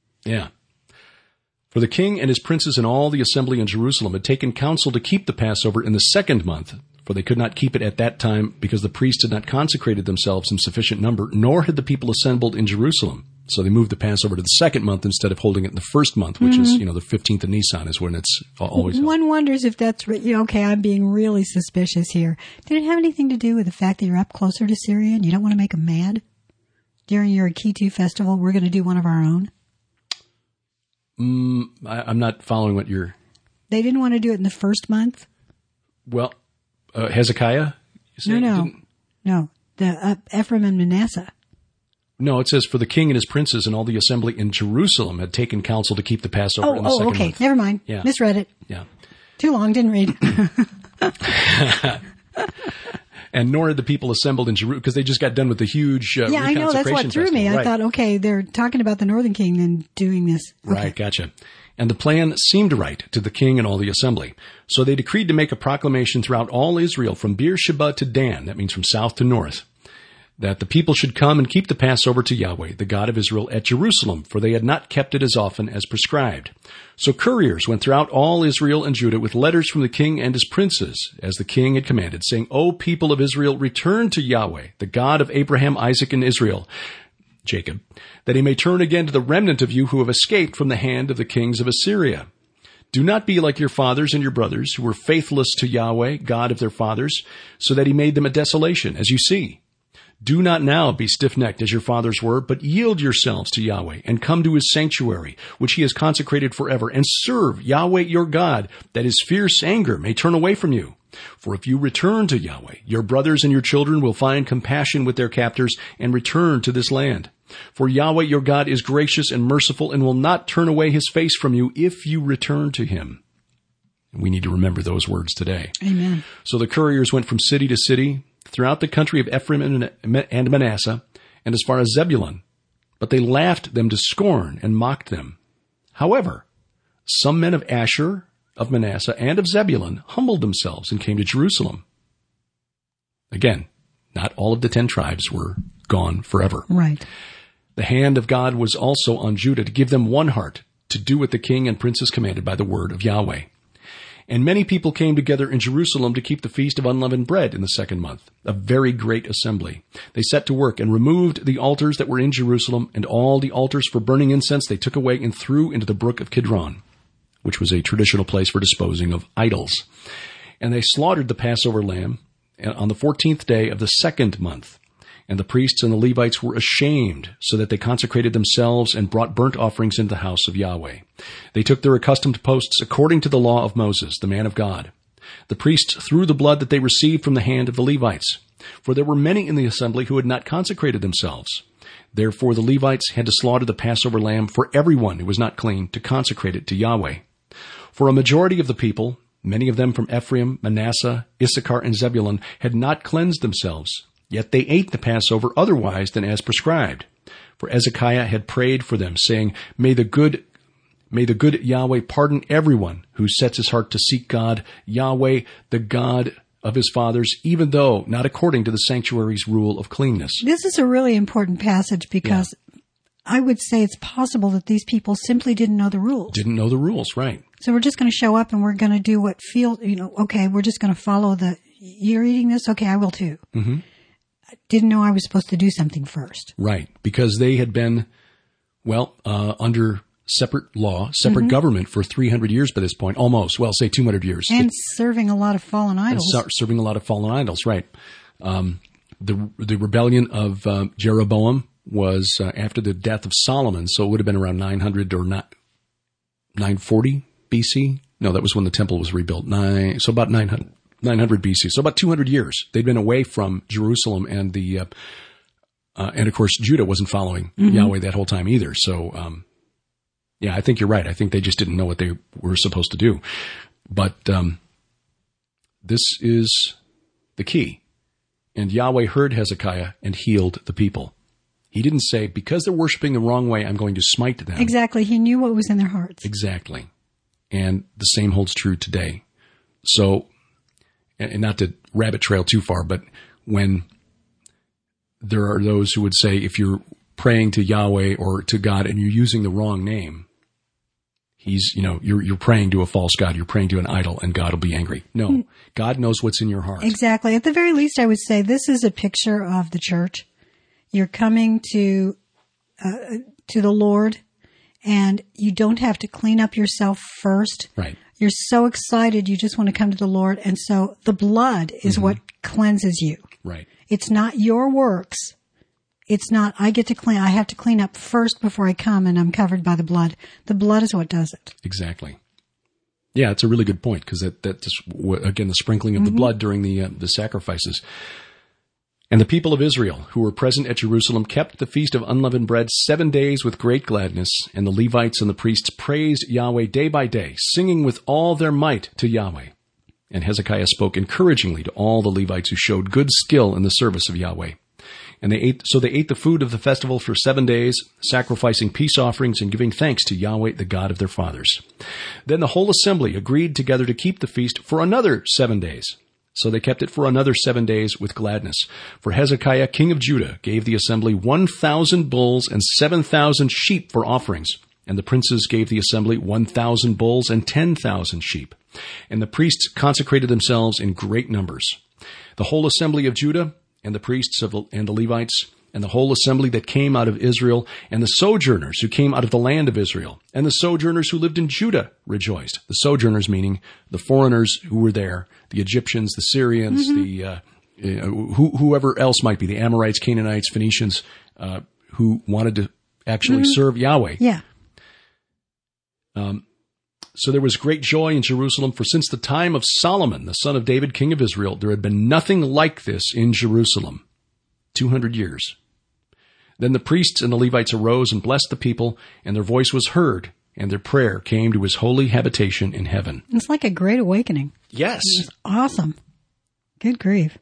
For the king and his princes and all the assembly in Jerusalem had taken counsel to keep the Passover in the second month, for they could not keep it at that time because the priests had not consecrated themselves in sufficient number, nor had the people assembled in Jerusalem. So they moved the Passover to the second month instead of holding it in the first month, which is, the 15th of Nisan is when it's always held. One wonders if that's, okay, I'm being really suspicious here. Did it have anything to do with the fact that you're up closer to Syria and you don't want to make them mad? During your Akitu festival, we're going to do one of our own? I'm not following what you're... They didn't want to do it in the first month? Well, Hezekiah? No. The Ephraim and Manasseh. No, it says, for the king and his princes and all the assembly in Jerusalem had taken counsel to keep the Passover in the second okay. month. Never mind. Yeah. Misread it. Yeah. Too long, didn't read. And nor had the people assembled in Jerusalem, because they just got done with the huge Yeah, I know. That's what threw me. Right. I thought, okay, they're talking about the northern king and doing this. Okay. Right, gotcha. And the plan seemed right to the king and all the assembly. So they decreed to make a proclamation throughout all Israel from Beersheba to Dan, that means from south to north, that the people should come and keep the Passover to Yahweh, the God of Israel, at Jerusalem, for they had not kept it as often as prescribed. So couriers went throughout all Israel and Judah with letters from the king and his princes, as the king had commanded, saying, O people of Israel, return to Yahweh, the God of Abraham, Isaac, and Jacob, that he may turn again to the remnant of you who have escaped from the hand of the kings of Assyria. Do not be like your fathers and your brothers, who were faithless to Yahweh, God of their fathers, so that he made them a desolation, as you see. Do not now be stiff-necked as your fathers were, but yield yourselves to Yahweh, and come to his sanctuary, which he has consecrated forever, and serve Yahweh your God, that his fierce anger may turn away from you. For if you return to Yahweh, your brothers and your children will find compassion with their captors, and return to this land. For Yahweh your God is gracious and merciful, and will not turn away his face from you if you return to him. We need to remember those words today. Amen. So the couriers went from city to city, throughout the country of Ephraim and Manasseh, and as far as Zebulun. But they laughed them to scorn and mocked them. However, some men of Asher, of Manasseh, and of Zebulun humbled themselves and came to Jerusalem. Again, not all of the 10 tribes were gone forever. Right. The hand of God was also on Judah to give them one heart to do what the king and princes commanded by the word of Yahweh. And many people came together in Jerusalem to keep the feast of unleavened bread in the second month, a very great assembly. They set to work and removed the altars that were in Jerusalem, and all the altars for burning incense they took away and threw into the brook of Kidron. which was a traditional place for disposing of idols. And they slaughtered the Passover lamb on the 14th day of the second month. And the priests and the Levites were ashamed, so that they consecrated themselves and brought burnt offerings into the house of Yahweh. They took their accustomed posts according to the law of Moses, the man of God. The priests threw the blood that they received from the hand of the Levites, for there were many in the assembly who had not consecrated themselves. Therefore the Levites had to slaughter the Passover lamb for everyone who was not clean, to consecrate it to Yahweh. For a majority of the people, many of them from Ephraim, Manasseh, Issachar, and Zebulun, had not cleansed themselves. Yet they ate the Passover otherwise than as prescribed. For Hezekiah had prayed for them, saying, May the good Yahweh pardon everyone who sets his heart to seek God, Yahweh, the God of his fathers, even though not according to the sanctuary's rule of cleanness. This is a really important passage because I would say it's possible that these people simply didn't know the rules. Didn't know the rules, right. So we're just going to show up and we're going to do what okay, we're just going to follow you're eating this? Okay, I will too. Mm-hmm. I didn't know I was supposed to do something first. Right, because they had been, under separate law, separate government for 300 years by this point, almost, say 200 years. And serving a lot of fallen idols. Serving a lot of fallen idols, right. The rebellion of Jeroboam was after the death of Solomon, so it would have been around 900 or 940 BC. No, that was when the temple was rebuilt. So about 900 BC. So about 200 years. They'd been away from Jerusalem, and and of course Judah wasn't following Yahweh that whole time either. So, I think you're right. I think they just didn't know what they were supposed to do. But this is the key. And Yahweh heard Hezekiah and healed the people. He didn't say, because they're worshiping the wrong way, I'm going to smite them. Exactly. He knew what was in their hearts. Exactly. And the same holds true today. So, and not to rabbit trail too far, but when there are those who would say, if you're praying to Yahweh or to God and you're using the wrong name, you're praying to a false God, you're praying to an idol, and God will be angry. No, God knows what's in your heart. Exactly. At the very least, I would say this is a picture of the church. You're coming to the Lord, and you don't have to clean up yourself first. Right. You're so excited, you just want to come to the Lord, and so the blood is what cleanses you. Right. It's not your works. It's not, I have to clean up first before I come and I'm covered by the blood. The blood is what does it. Exactly. Yeah, it's a really good point, because that's, again, the sprinkling of the blood during the sacrifices. And the people of Israel who were present at Jerusalem kept the feast of unleavened bread 7 days with great gladness, and the Levites and the priests praised Yahweh day by day, singing with all their might to Yahweh. And Hezekiah spoke encouragingly to all the Levites who showed good skill in the service of Yahweh. And they ate the food of the festival for 7 days, sacrificing peace offerings and giving thanks to Yahweh, the God of their fathers. Then the whole assembly agreed together to keep the feast for another 7 days. So they kept it for another 7 days with gladness. For Hezekiah, king of Judah, gave the assembly 1,000 bulls and 7,000 sheep for offerings. And the princes gave the assembly 1,000 bulls and 10,000 sheep. And the priests consecrated themselves in great numbers. The whole assembly of Judah, and the priests and the Levites, and the whole assembly that came out of Israel, and the sojourners who came out of the land of Israel, and the sojourners who lived in Judah rejoiced. The sojourners meaning the foreigners who were there, the Egyptians, the Syrians, whoever else might be, the Amorites, Canaanites, Phoenicians, who wanted to actually serve Yahweh. Yeah. So there was great joy in Jerusalem, for since the time of Solomon, the son of David, king of Israel, there had been nothing like this in Jerusalem. 200 years. Then the priests and the Levites arose and blessed the people, and their voice was heard, and their prayer came to his holy habitation in heaven. It's like a great awakening. Yes. It's awesome. Good grief.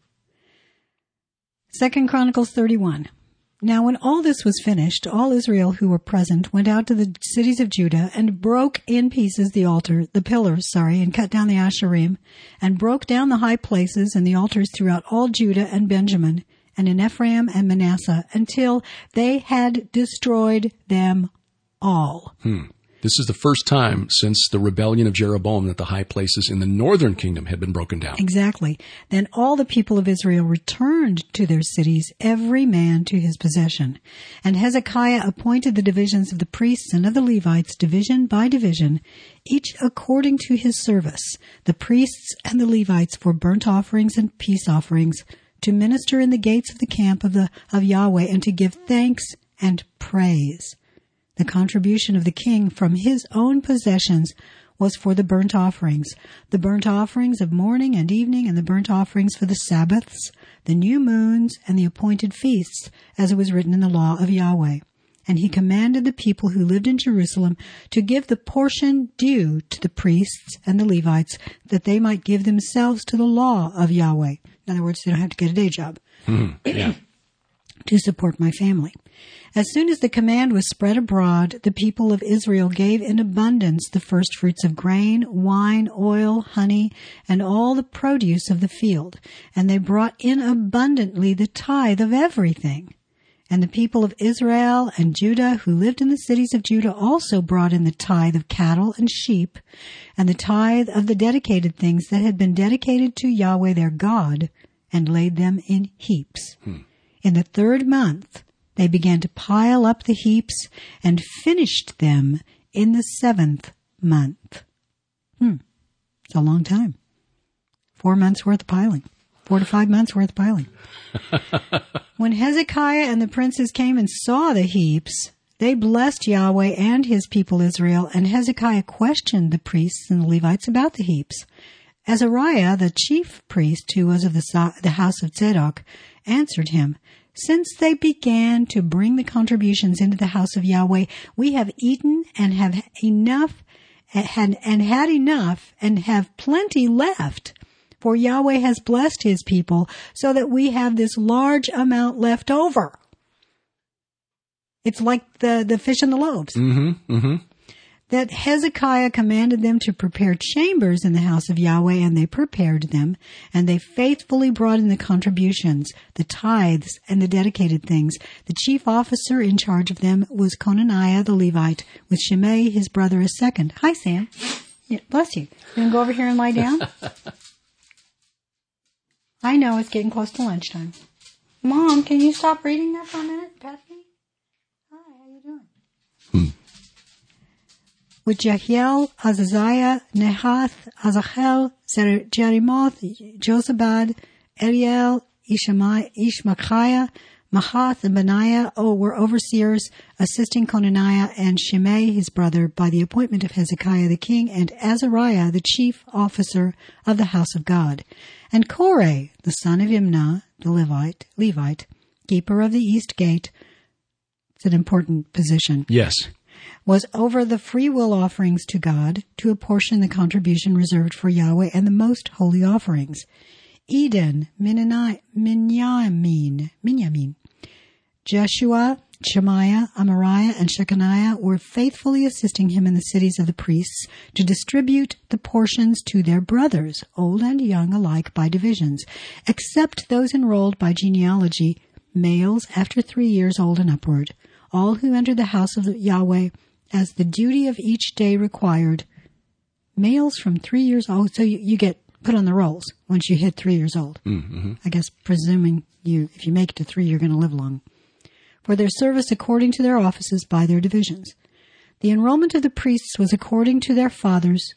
2 Chronicles 31. Now when all this was finished, all Israel who were present went out to the cities of Judah and broke in pieces the pillars, and cut down the Asherim, and broke down the high places and the altars throughout all Judah and Benjamin, and in Ephraim and Manasseh, until they had destroyed them all. This is the first time since the rebellion of Jeroboam that the high places in the northern kingdom had been broken down. Exactly. Then all the people of Israel returned to their cities, every man to his possession. And Hezekiah appointed the divisions of the priests and of the Levites, division by division, each according to his service, the priests and the Levites for burnt offerings and peace offerings, to minister in the gates of the camp of Yahweh, and to give thanks and praise. The contribution of the king from his own possessions was for the burnt offerings of morning and evening, and the burnt offerings for the Sabbaths, the new moons, and the appointed feasts, as it was written in the law of Yahweh. And he commanded the people who lived in Jerusalem to give the portion due to the priests and the Levites, that they might give themselves to the law of Yahweh. In other words, they don't have to get a day job to support my family. As soon as the command was spread abroad, the people of Israel gave in abundance the first fruits of grain, wine, oil, honey, and all the produce of the field. And they brought in abundantly the tithe of everything. And the people of Israel and Judah who lived in the cities of Judah also brought in the tithe of cattle and sheep, and the tithe of the dedicated things that had been dedicated to Yahweh their God, and laid them in heaps. In the 3rd month, they began to pile up the heaps and finished them in the 7th month. It's a long time. 4 months worth of piling. 4 to 5 months worth of piling. When Hezekiah and the princes came and saw the heaps, they blessed Yahweh and his people Israel, and Hezekiah questioned the priests and the Levites about the heaps. Azariah, the chief priest, who was of the house of Zadok, answered him, "Since they began to bring the contributions into the house of Yahweh, we have eaten and have enough, and had enough, and have plenty left. For Yahweh has blessed his people, so that we have this large amount left over." It's like the fish and the loaves. That Hezekiah commanded them to prepare chambers in the house of Yahweh, and they prepared them, and they faithfully brought in the contributions, the tithes, and the dedicated things. The chief officer in charge of them was Conaniah the Levite, with Shimei his brother as second. Hi, Sam. Yeah, bless you. You want to go over here and lie down? I know it's getting close to lunchtime. Mom, can you stop reading that for a minute? Pat me? Hi, how you doing? With Jehiel, Azaziah, Nehath, Azachel, Jerimoth, Josabad, Eliel, Ishmachiah, Mahath, and Benaiah were overseers, assisting Conaniah and Shimei his brother by the appointment of Hezekiah the king, and Azariah the chief officer of the house of God. And Korah, the son of Imnah, the Levite, keeper of the east gate, it's an important position. Yes. Was over the free will offerings to God, to apportion the contribution reserved for Yahweh and the most holy offerings. Eden, Minyamin, Jeshua, Shemaiah, Amariah, and Shechaniah were faithfully assisting him in the cities of the priests to distribute the portions to their brothers, old and young alike by divisions, except those enrolled by genealogy, males after 3 years old and upward, all who entered the house of Yahweh as the duty of each day required. Males from 3 years old, so you get put on the rolls once you hit 3 years old. I guess presuming if you make it to 3, you're going to live long. For their service according to their offices by their divisions. The enrollment of the priests was according to their fathers'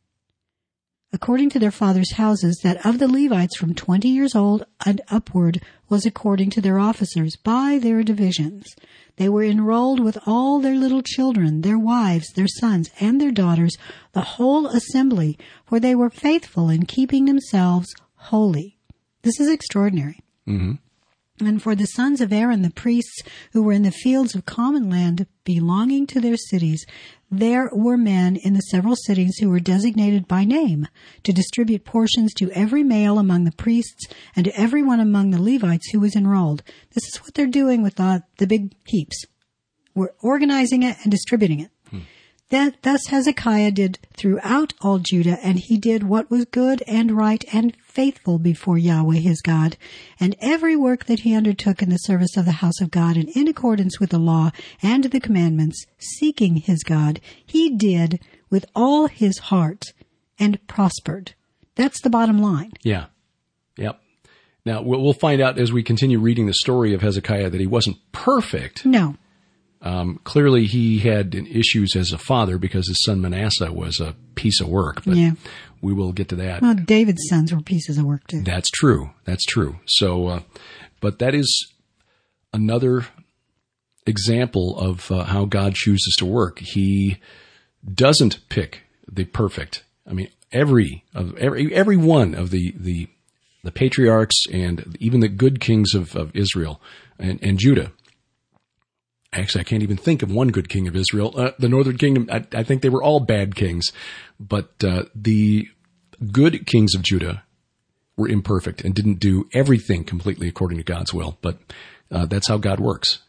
houses, that of the Levites from 20 years old and upward was according to their officers by their divisions. They were enrolled with all their little children, their wives, their sons, and their daughters, the whole assembly, for they were faithful in keeping themselves holy. This is extraordinary. And for the sons of Aaron, the priests, who were in the fields of common land belonging to their cities, there were men in the several cities who were designated by name to distribute portions to every male among the priests and to everyone among the Levites who was enrolled. This is what they're doing with the big heaps. We're organizing it and distributing it. Thus Hezekiah did throughout all Judah, and he did what was good and right and faithful before Yahweh his God. And every work that he undertook in the service of the house of God, and in accordance with the law and the commandments, seeking his God, he did with all his heart and prospered. That's the bottom line. Yeah. Yep. Now, we'll find out as we continue reading the story of Hezekiah that he wasn't perfect. No. Clearly, he had issues as a father because his son Manasseh was a piece of work. But we will get to that. Well, David's sons were pieces of work, too. That's true. That's true. So, but that is another example of how God chooses to work. He doesn't pick the perfect. I mean, every one of the patriarchs and even the good kings of Israel and Judah. Actually, I can't even think of one good king of Israel. The northern kingdom, I think they were all bad kings. But the good kings of Judah were imperfect and didn't do everything completely according to God's will. But that's how God works.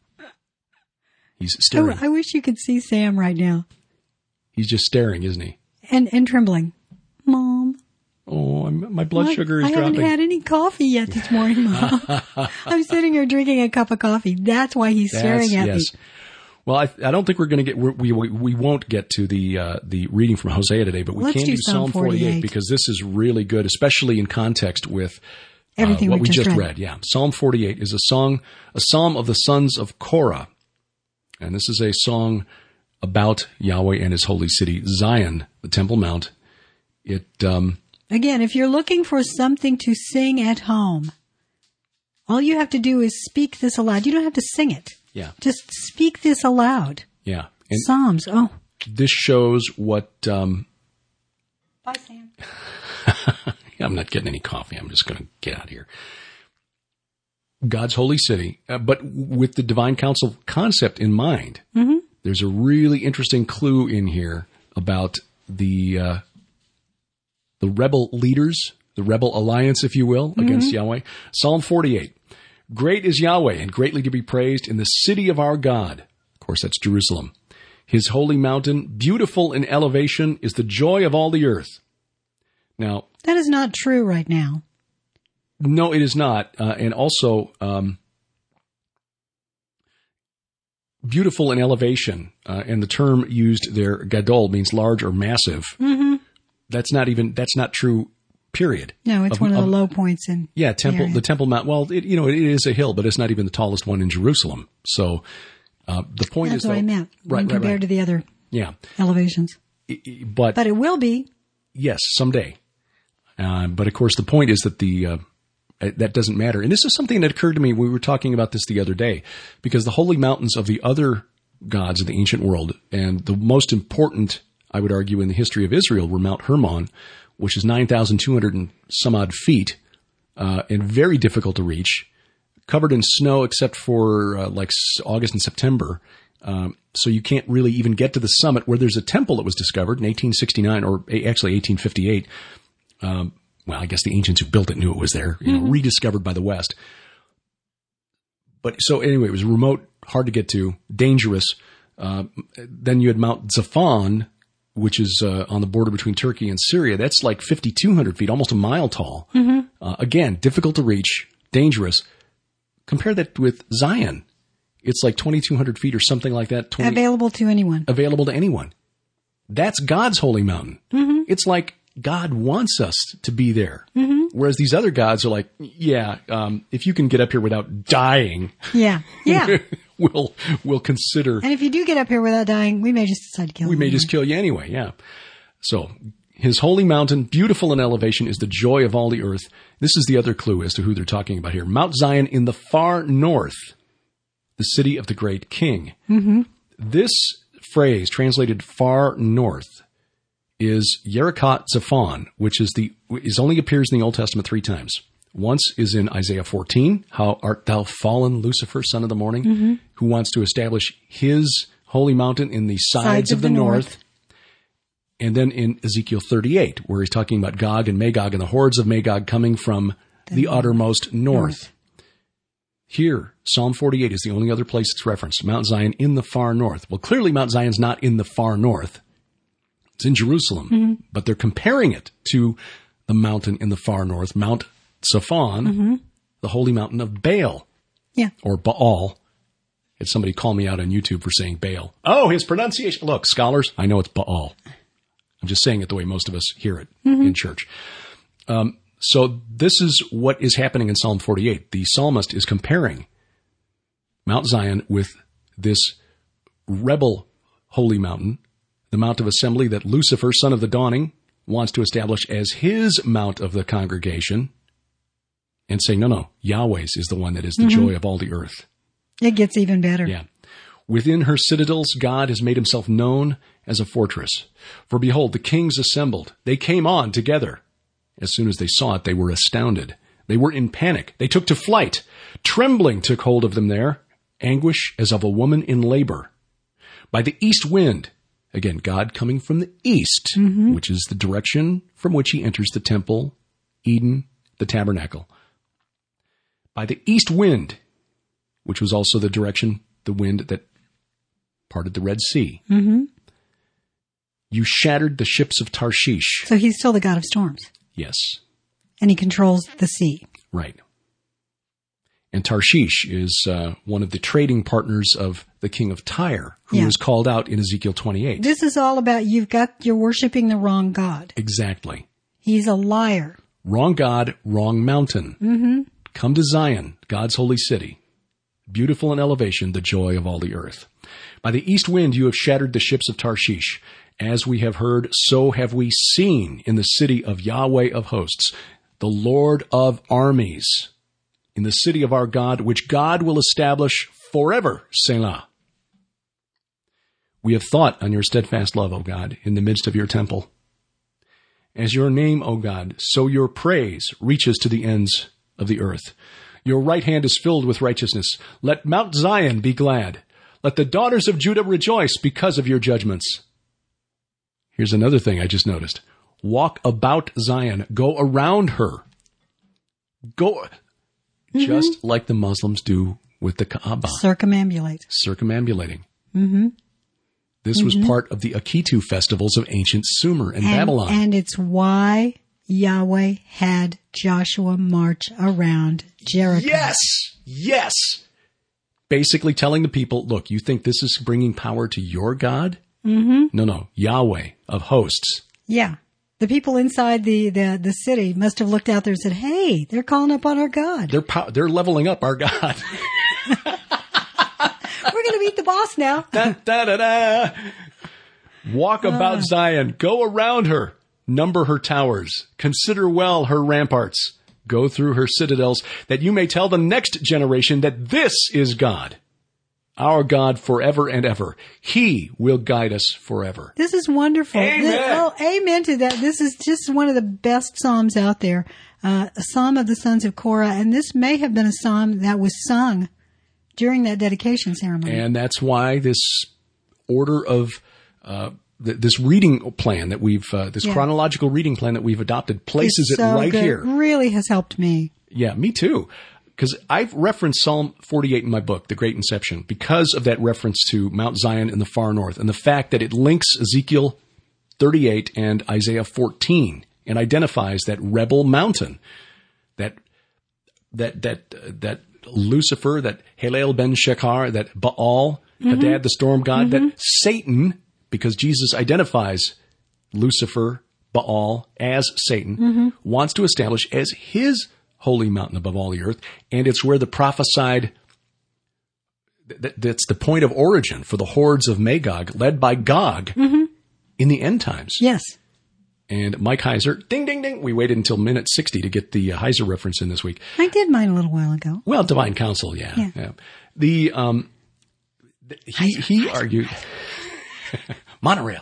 He's staring. I wish you could see Sam right now. He's just staring, isn't he? And trembling. Mom. Oh, my blood sugar is dropping. I haven't had any coffee yet this morning, Mom. I'm sitting here drinking a cup of coffee. That's why he's staring at me. Well, I don't think we're going to get, we won't get to the reading from Hosea today, but we can do Psalm 48 because this is really good, especially in context with everything what we just read. Yeah. Psalm 48 is a psalm of the sons of Korah. And this is a song about Yahweh and his holy city, Zion, the Temple Mount. Again, if you're looking for something to sing at home, all you have to do is speak this aloud. You don't have to sing it. Yeah. Just speak this aloud. Yeah. And Psalms. Oh. This shows what... Bye, Sam. I'm not getting any coffee. I'm just going to get out of here. God's holy city, but with the divine council concept in mind. Mm-hmm. There's a really interesting clue in here about the rebel leaders, the rebel alliance, if you will, against Yahweh. Psalm 48. Great is Yahweh and greatly to be praised in the city of our God. Of course, that's Jerusalem. His holy mountain, beautiful in elevation, is the joy of all the earth. Now, that is not true right now. No, it is not. And also, beautiful in elevation, and the term used there, gadol, means large or massive. Mm-hmm. That's not true, period. No, it's one of the low points in the Temple Mount. Well, it is a hill, but it's not even the tallest one in Jerusalem. So, the point that's is, what I meant, compared to the other elevations. But it will be. Yes, someday. But of course, the point is that that doesn't matter. And this is something that occurred to me. We were talking about this the other day, because the holy mountains of the other gods of the ancient world, and the most important, I would argue, in the history of Israel, were Mount Hermon, which is 9,200 and some odd feet, and very difficult to reach, covered in snow except for August and September. So you can't really even get to the summit, where there's a temple that was discovered in 1869, or actually 1858. Well, I guess the ancients who built it knew it was there, rediscovered by the West. But so anyway, it was remote, hard to get to, dangerous. Then you had Mount Zaphon, which is on the border between Turkey and Syria. That's like 5,200 feet, almost a mile tall. Mm-hmm. Again, difficult to reach, dangerous. Compare that with Zion. It's like 2,200 feet or something like that. Available to anyone. Available to anyone. That's God's holy mountain. Mm-hmm. It's like God wants us to be there. Mm-hmm. Whereas these other gods are like, if you can get up here without dying. Yeah. we'll consider. And if you do get up here without dying, we may just decide to kill you. We may just kill you anyway, yeah. So, his holy mountain, beautiful in elevation, is the joy of all the earth. This is the other clue as to who they're talking about here. Mount Zion in the far north, the city of the great king. Mm-hmm. This phrase, translated far north, is Yerikot Zaphon, which is only appears in the Old Testament 3 times. Once is in Isaiah 14, how art thou fallen, Lucifer, son of the morning, who wants to establish his holy mountain in the sides of the north. And then in Ezekiel 38, where he's talking about Gog and Magog and the hordes of Magog coming from the uttermost north. Here, Psalm 48 is the only other place it's referenced. Mount Zion in the far north. Well, clearly Mount Zion's not in the far north. It's in Jerusalem, but they're comparing it to the mountain in the far north, Mount Zaphon, the holy mountain of Baal. Yeah. Or Baal. Had somebody call me out on YouTube for saying Baal. Oh, his pronunciation. Look, scholars, I know it's Baal. I'm just saying it the way most of us hear it in church. So this is what is happening in Psalm 48. The psalmist is comparing Mount Zion with this rebel holy mountain, the Mount of Assembly that Lucifer, son of the dawning, wants to establish as his mount of the congregation, and saying, no, Yahweh's is the one that is the joy of all the earth. It gets even better. Yeah. Within her citadels, God has made himself known as a fortress. For behold, the kings assembled. They came on together. As soon as they saw it, they were astounded. They were in panic. They took to flight. Trembling took hold of them there. Anguish as of a woman in labor. By the east wind, again, God coming from the east, which is the direction from which he enters the temple, Eden, the tabernacle. By the east wind, which was also the direction, the wind that parted the Red Sea. You shattered the ships of Tarshish. So he's still the God of storms. Yes. And he controls the sea. Right. And Tarshish is one of the trading partners of the king of Tyre, who was called out in Ezekiel 28. This is all about you're worshiping the wrong God. Exactly. He's a liar. Wrong God, wrong mountain. Come to Zion, God's holy city. Beautiful in elevation, the joy of all the earth. By the east wind you have shattered the ships of Tarshish. As we have heard, so have we seen in the city of Yahweh of hosts, the Lord of armies, in the city of our God, which God will establish forever, Selah. We have thought on your steadfast love, O God, in the midst of your temple. As your name, O God, so your praise reaches to the ends of the earth. Your right hand is filled with righteousness. Let Mount Zion be glad. Let the daughters of Judah rejoice because of your judgments. Here's another thing I just noticed. Walk about Zion. Go around her. Go, just like the Muslims do with the Kaaba. Circumambulating. This was part of the Akitu festivals of ancient Sumer and Babylon. And it's why Yahweh had Joshua march around Jericho. Yes. Basically telling the people, look, you think this is bringing power to your God? No, Yahweh of hosts. Yeah. The people inside the city must have looked out there and said, hey, they're calling up on our God. They're leveling up our God. We're going to beat the boss now. Walk about Zion. Go around her. Number her towers. Consider well her ramparts. Go through her citadels, that you may tell the next generation that this is God, our God forever and ever. He will guide us forever. This is wonderful. Amen. Amen to that. This is just one of the best psalms out there. A psalm of the sons of Korah, and this may have been a psalm that was sung during that dedication ceremony. And that's why this order of this reading plan that we've, chronological reading plan that we've adopted places it right here. It really has helped me. Yeah, me too. Because I've referenced Psalm 48 in my book, The Great Inception, because of that reference to Mount Zion in the far north and the fact that it links Ezekiel 38 and Isaiah 14 and identifies that rebel mountain, that Lucifer, that Halel ben Shechar, that Baal, Hadad the storm god, that Satan, because Jesus identifies Lucifer, Baal as Satan, wants to establish as his holy mountain above all the earth. And it's where the prophesied, that's the point of origin for the hordes of Magog, led by Gog in the end times. Yes. And Mike Heiser, ding, ding, ding. We waited until minute 60 to get the Heiser reference in this week. I did mine a little while ago. Well, Divine Counsel, yeah. The, he argued, monorail.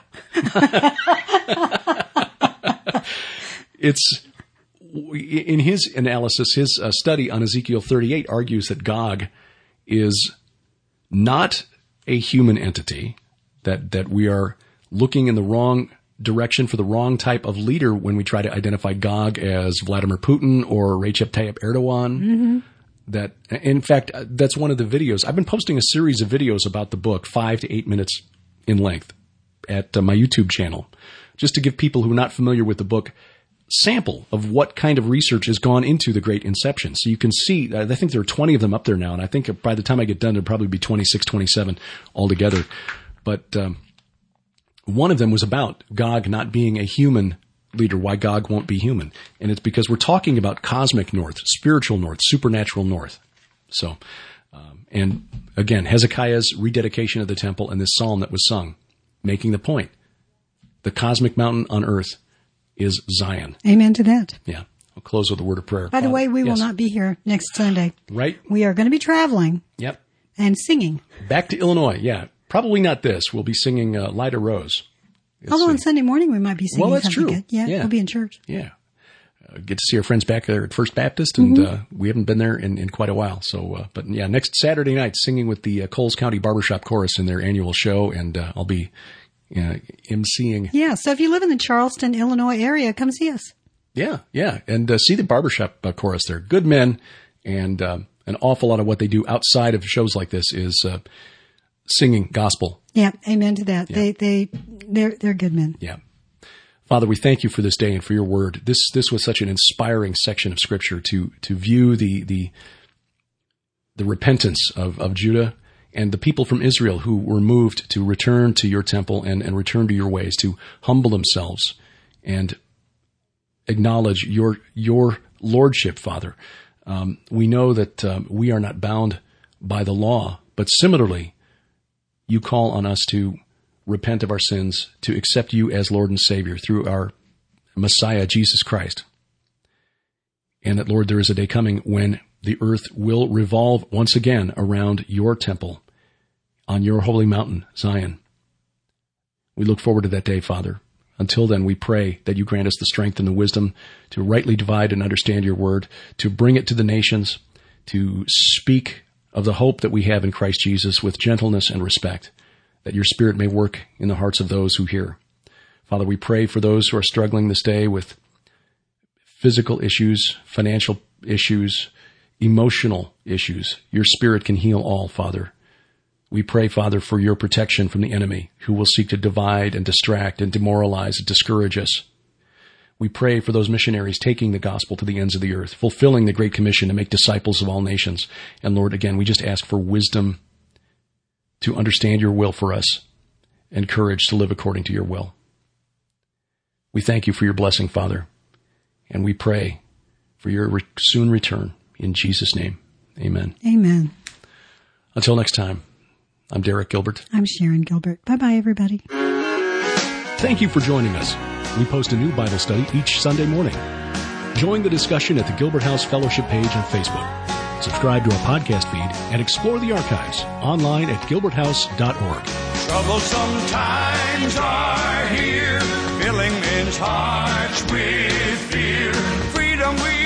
It's, in his analysis, his study on Ezekiel 38 argues that Gog is not a human entity, that we are looking in the wrong direction for the wrong type of leader when we try to identify Gog as Vladimir Putin or Recep Tayyip Erdogan. that, in fact, that's one of the videos. I've been posting a series of videos about the book, 5 to 8 minutes in length, at my YouTube channel, just to give people who are not familiar with the book sample of what kind of research has gone into the Great Inception. So you can see, I think there are 20 of them up there now, and I think by the time I get done, there'll probably be 26, 27 altogether. But one of them was about Gog not being a human leader, why Gog won't be human. And it's because we're talking about cosmic north, spiritual north, supernatural north. So, and again, Hezekiah's rededication of the temple and this psalm that was sung, making the point. The cosmic mountain on earth is Zion. Amen to that. Yeah. I'll close with a word of prayer. By the way, we will not be here next Sunday. Right. We are going to be traveling. Yep. And singing. Back to Illinois. Yeah. Probably not this. We'll be singing Lida Rose. Although on Sunday morning we might be singing that's something true. good. Yeah, we'll be in church. Yeah. Get to see our friends back there at First Baptist, and we haven't been there in quite a while. So, but yeah, next Saturday night, singing with the Coles County Barbershop Chorus in their annual show, and I'll be emceeing. Yeah, so if you live in the Charleston, Illinois area, come see us. Yeah, and see the Barbershop Chorus. They're good men, and an awful lot of what they do outside of shows like this is singing gospel. Yeah, amen to that. Yeah. They're good men. Yeah. Father, we thank you for this day and for your word. This was such an inspiring section of Scripture to view the repentance of Judah and the people from Israel who were moved to return to your temple and return to your ways, to humble themselves and acknowledge your lordship, Father. We know that we are not bound by the law, but similarly, you call on us to repent of our sins, to accept you as Lord and Savior through our Messiah, Jesus Christ. And that, Lord, there is a day coming when the earth will revolve once again around your temple on your holy mountain, Zion. We look forward to that day, Father. Until then, we pray that you grant us the strength and the wisdom to rightly divide and understand your word, to bring it to the nations, to speak of the hope that we have in Christ Jesus with gentleness and respect, that your Spirit may work in the hearts of those who hear. Father, we pray for those who are struggling this day with physical issues, financial issues, emotional issues. Your Spirit can heal all, Father. We pray, Father, for your protection from the enemy who will seek to divide and distract and demoralize and discourage us. We pray for those missionaries taking the gospel to the ends of the earth, fulfilling the Great Commission to make disciples of all nations. And Lord, again, we just ask for wisdom to understand your will for us and courage to live according to your will. We thank you for your blessing, Father, and we pray for your soon return. In Jesus' name, amen. Amen. Until next time, I'm Derek Gilbert. I'm Sharon Gilbert. Bye-bye, everybody. Thank you for joining us. We post a new Bible study each Sunday morning. Join the discussion at the Gilbert House Fellowship page on Facebook. Subscribe to our podcast feed and explore the archives online at gilberthouse.org. Troublesome times are here, filling men's hearts with fear. Freedom we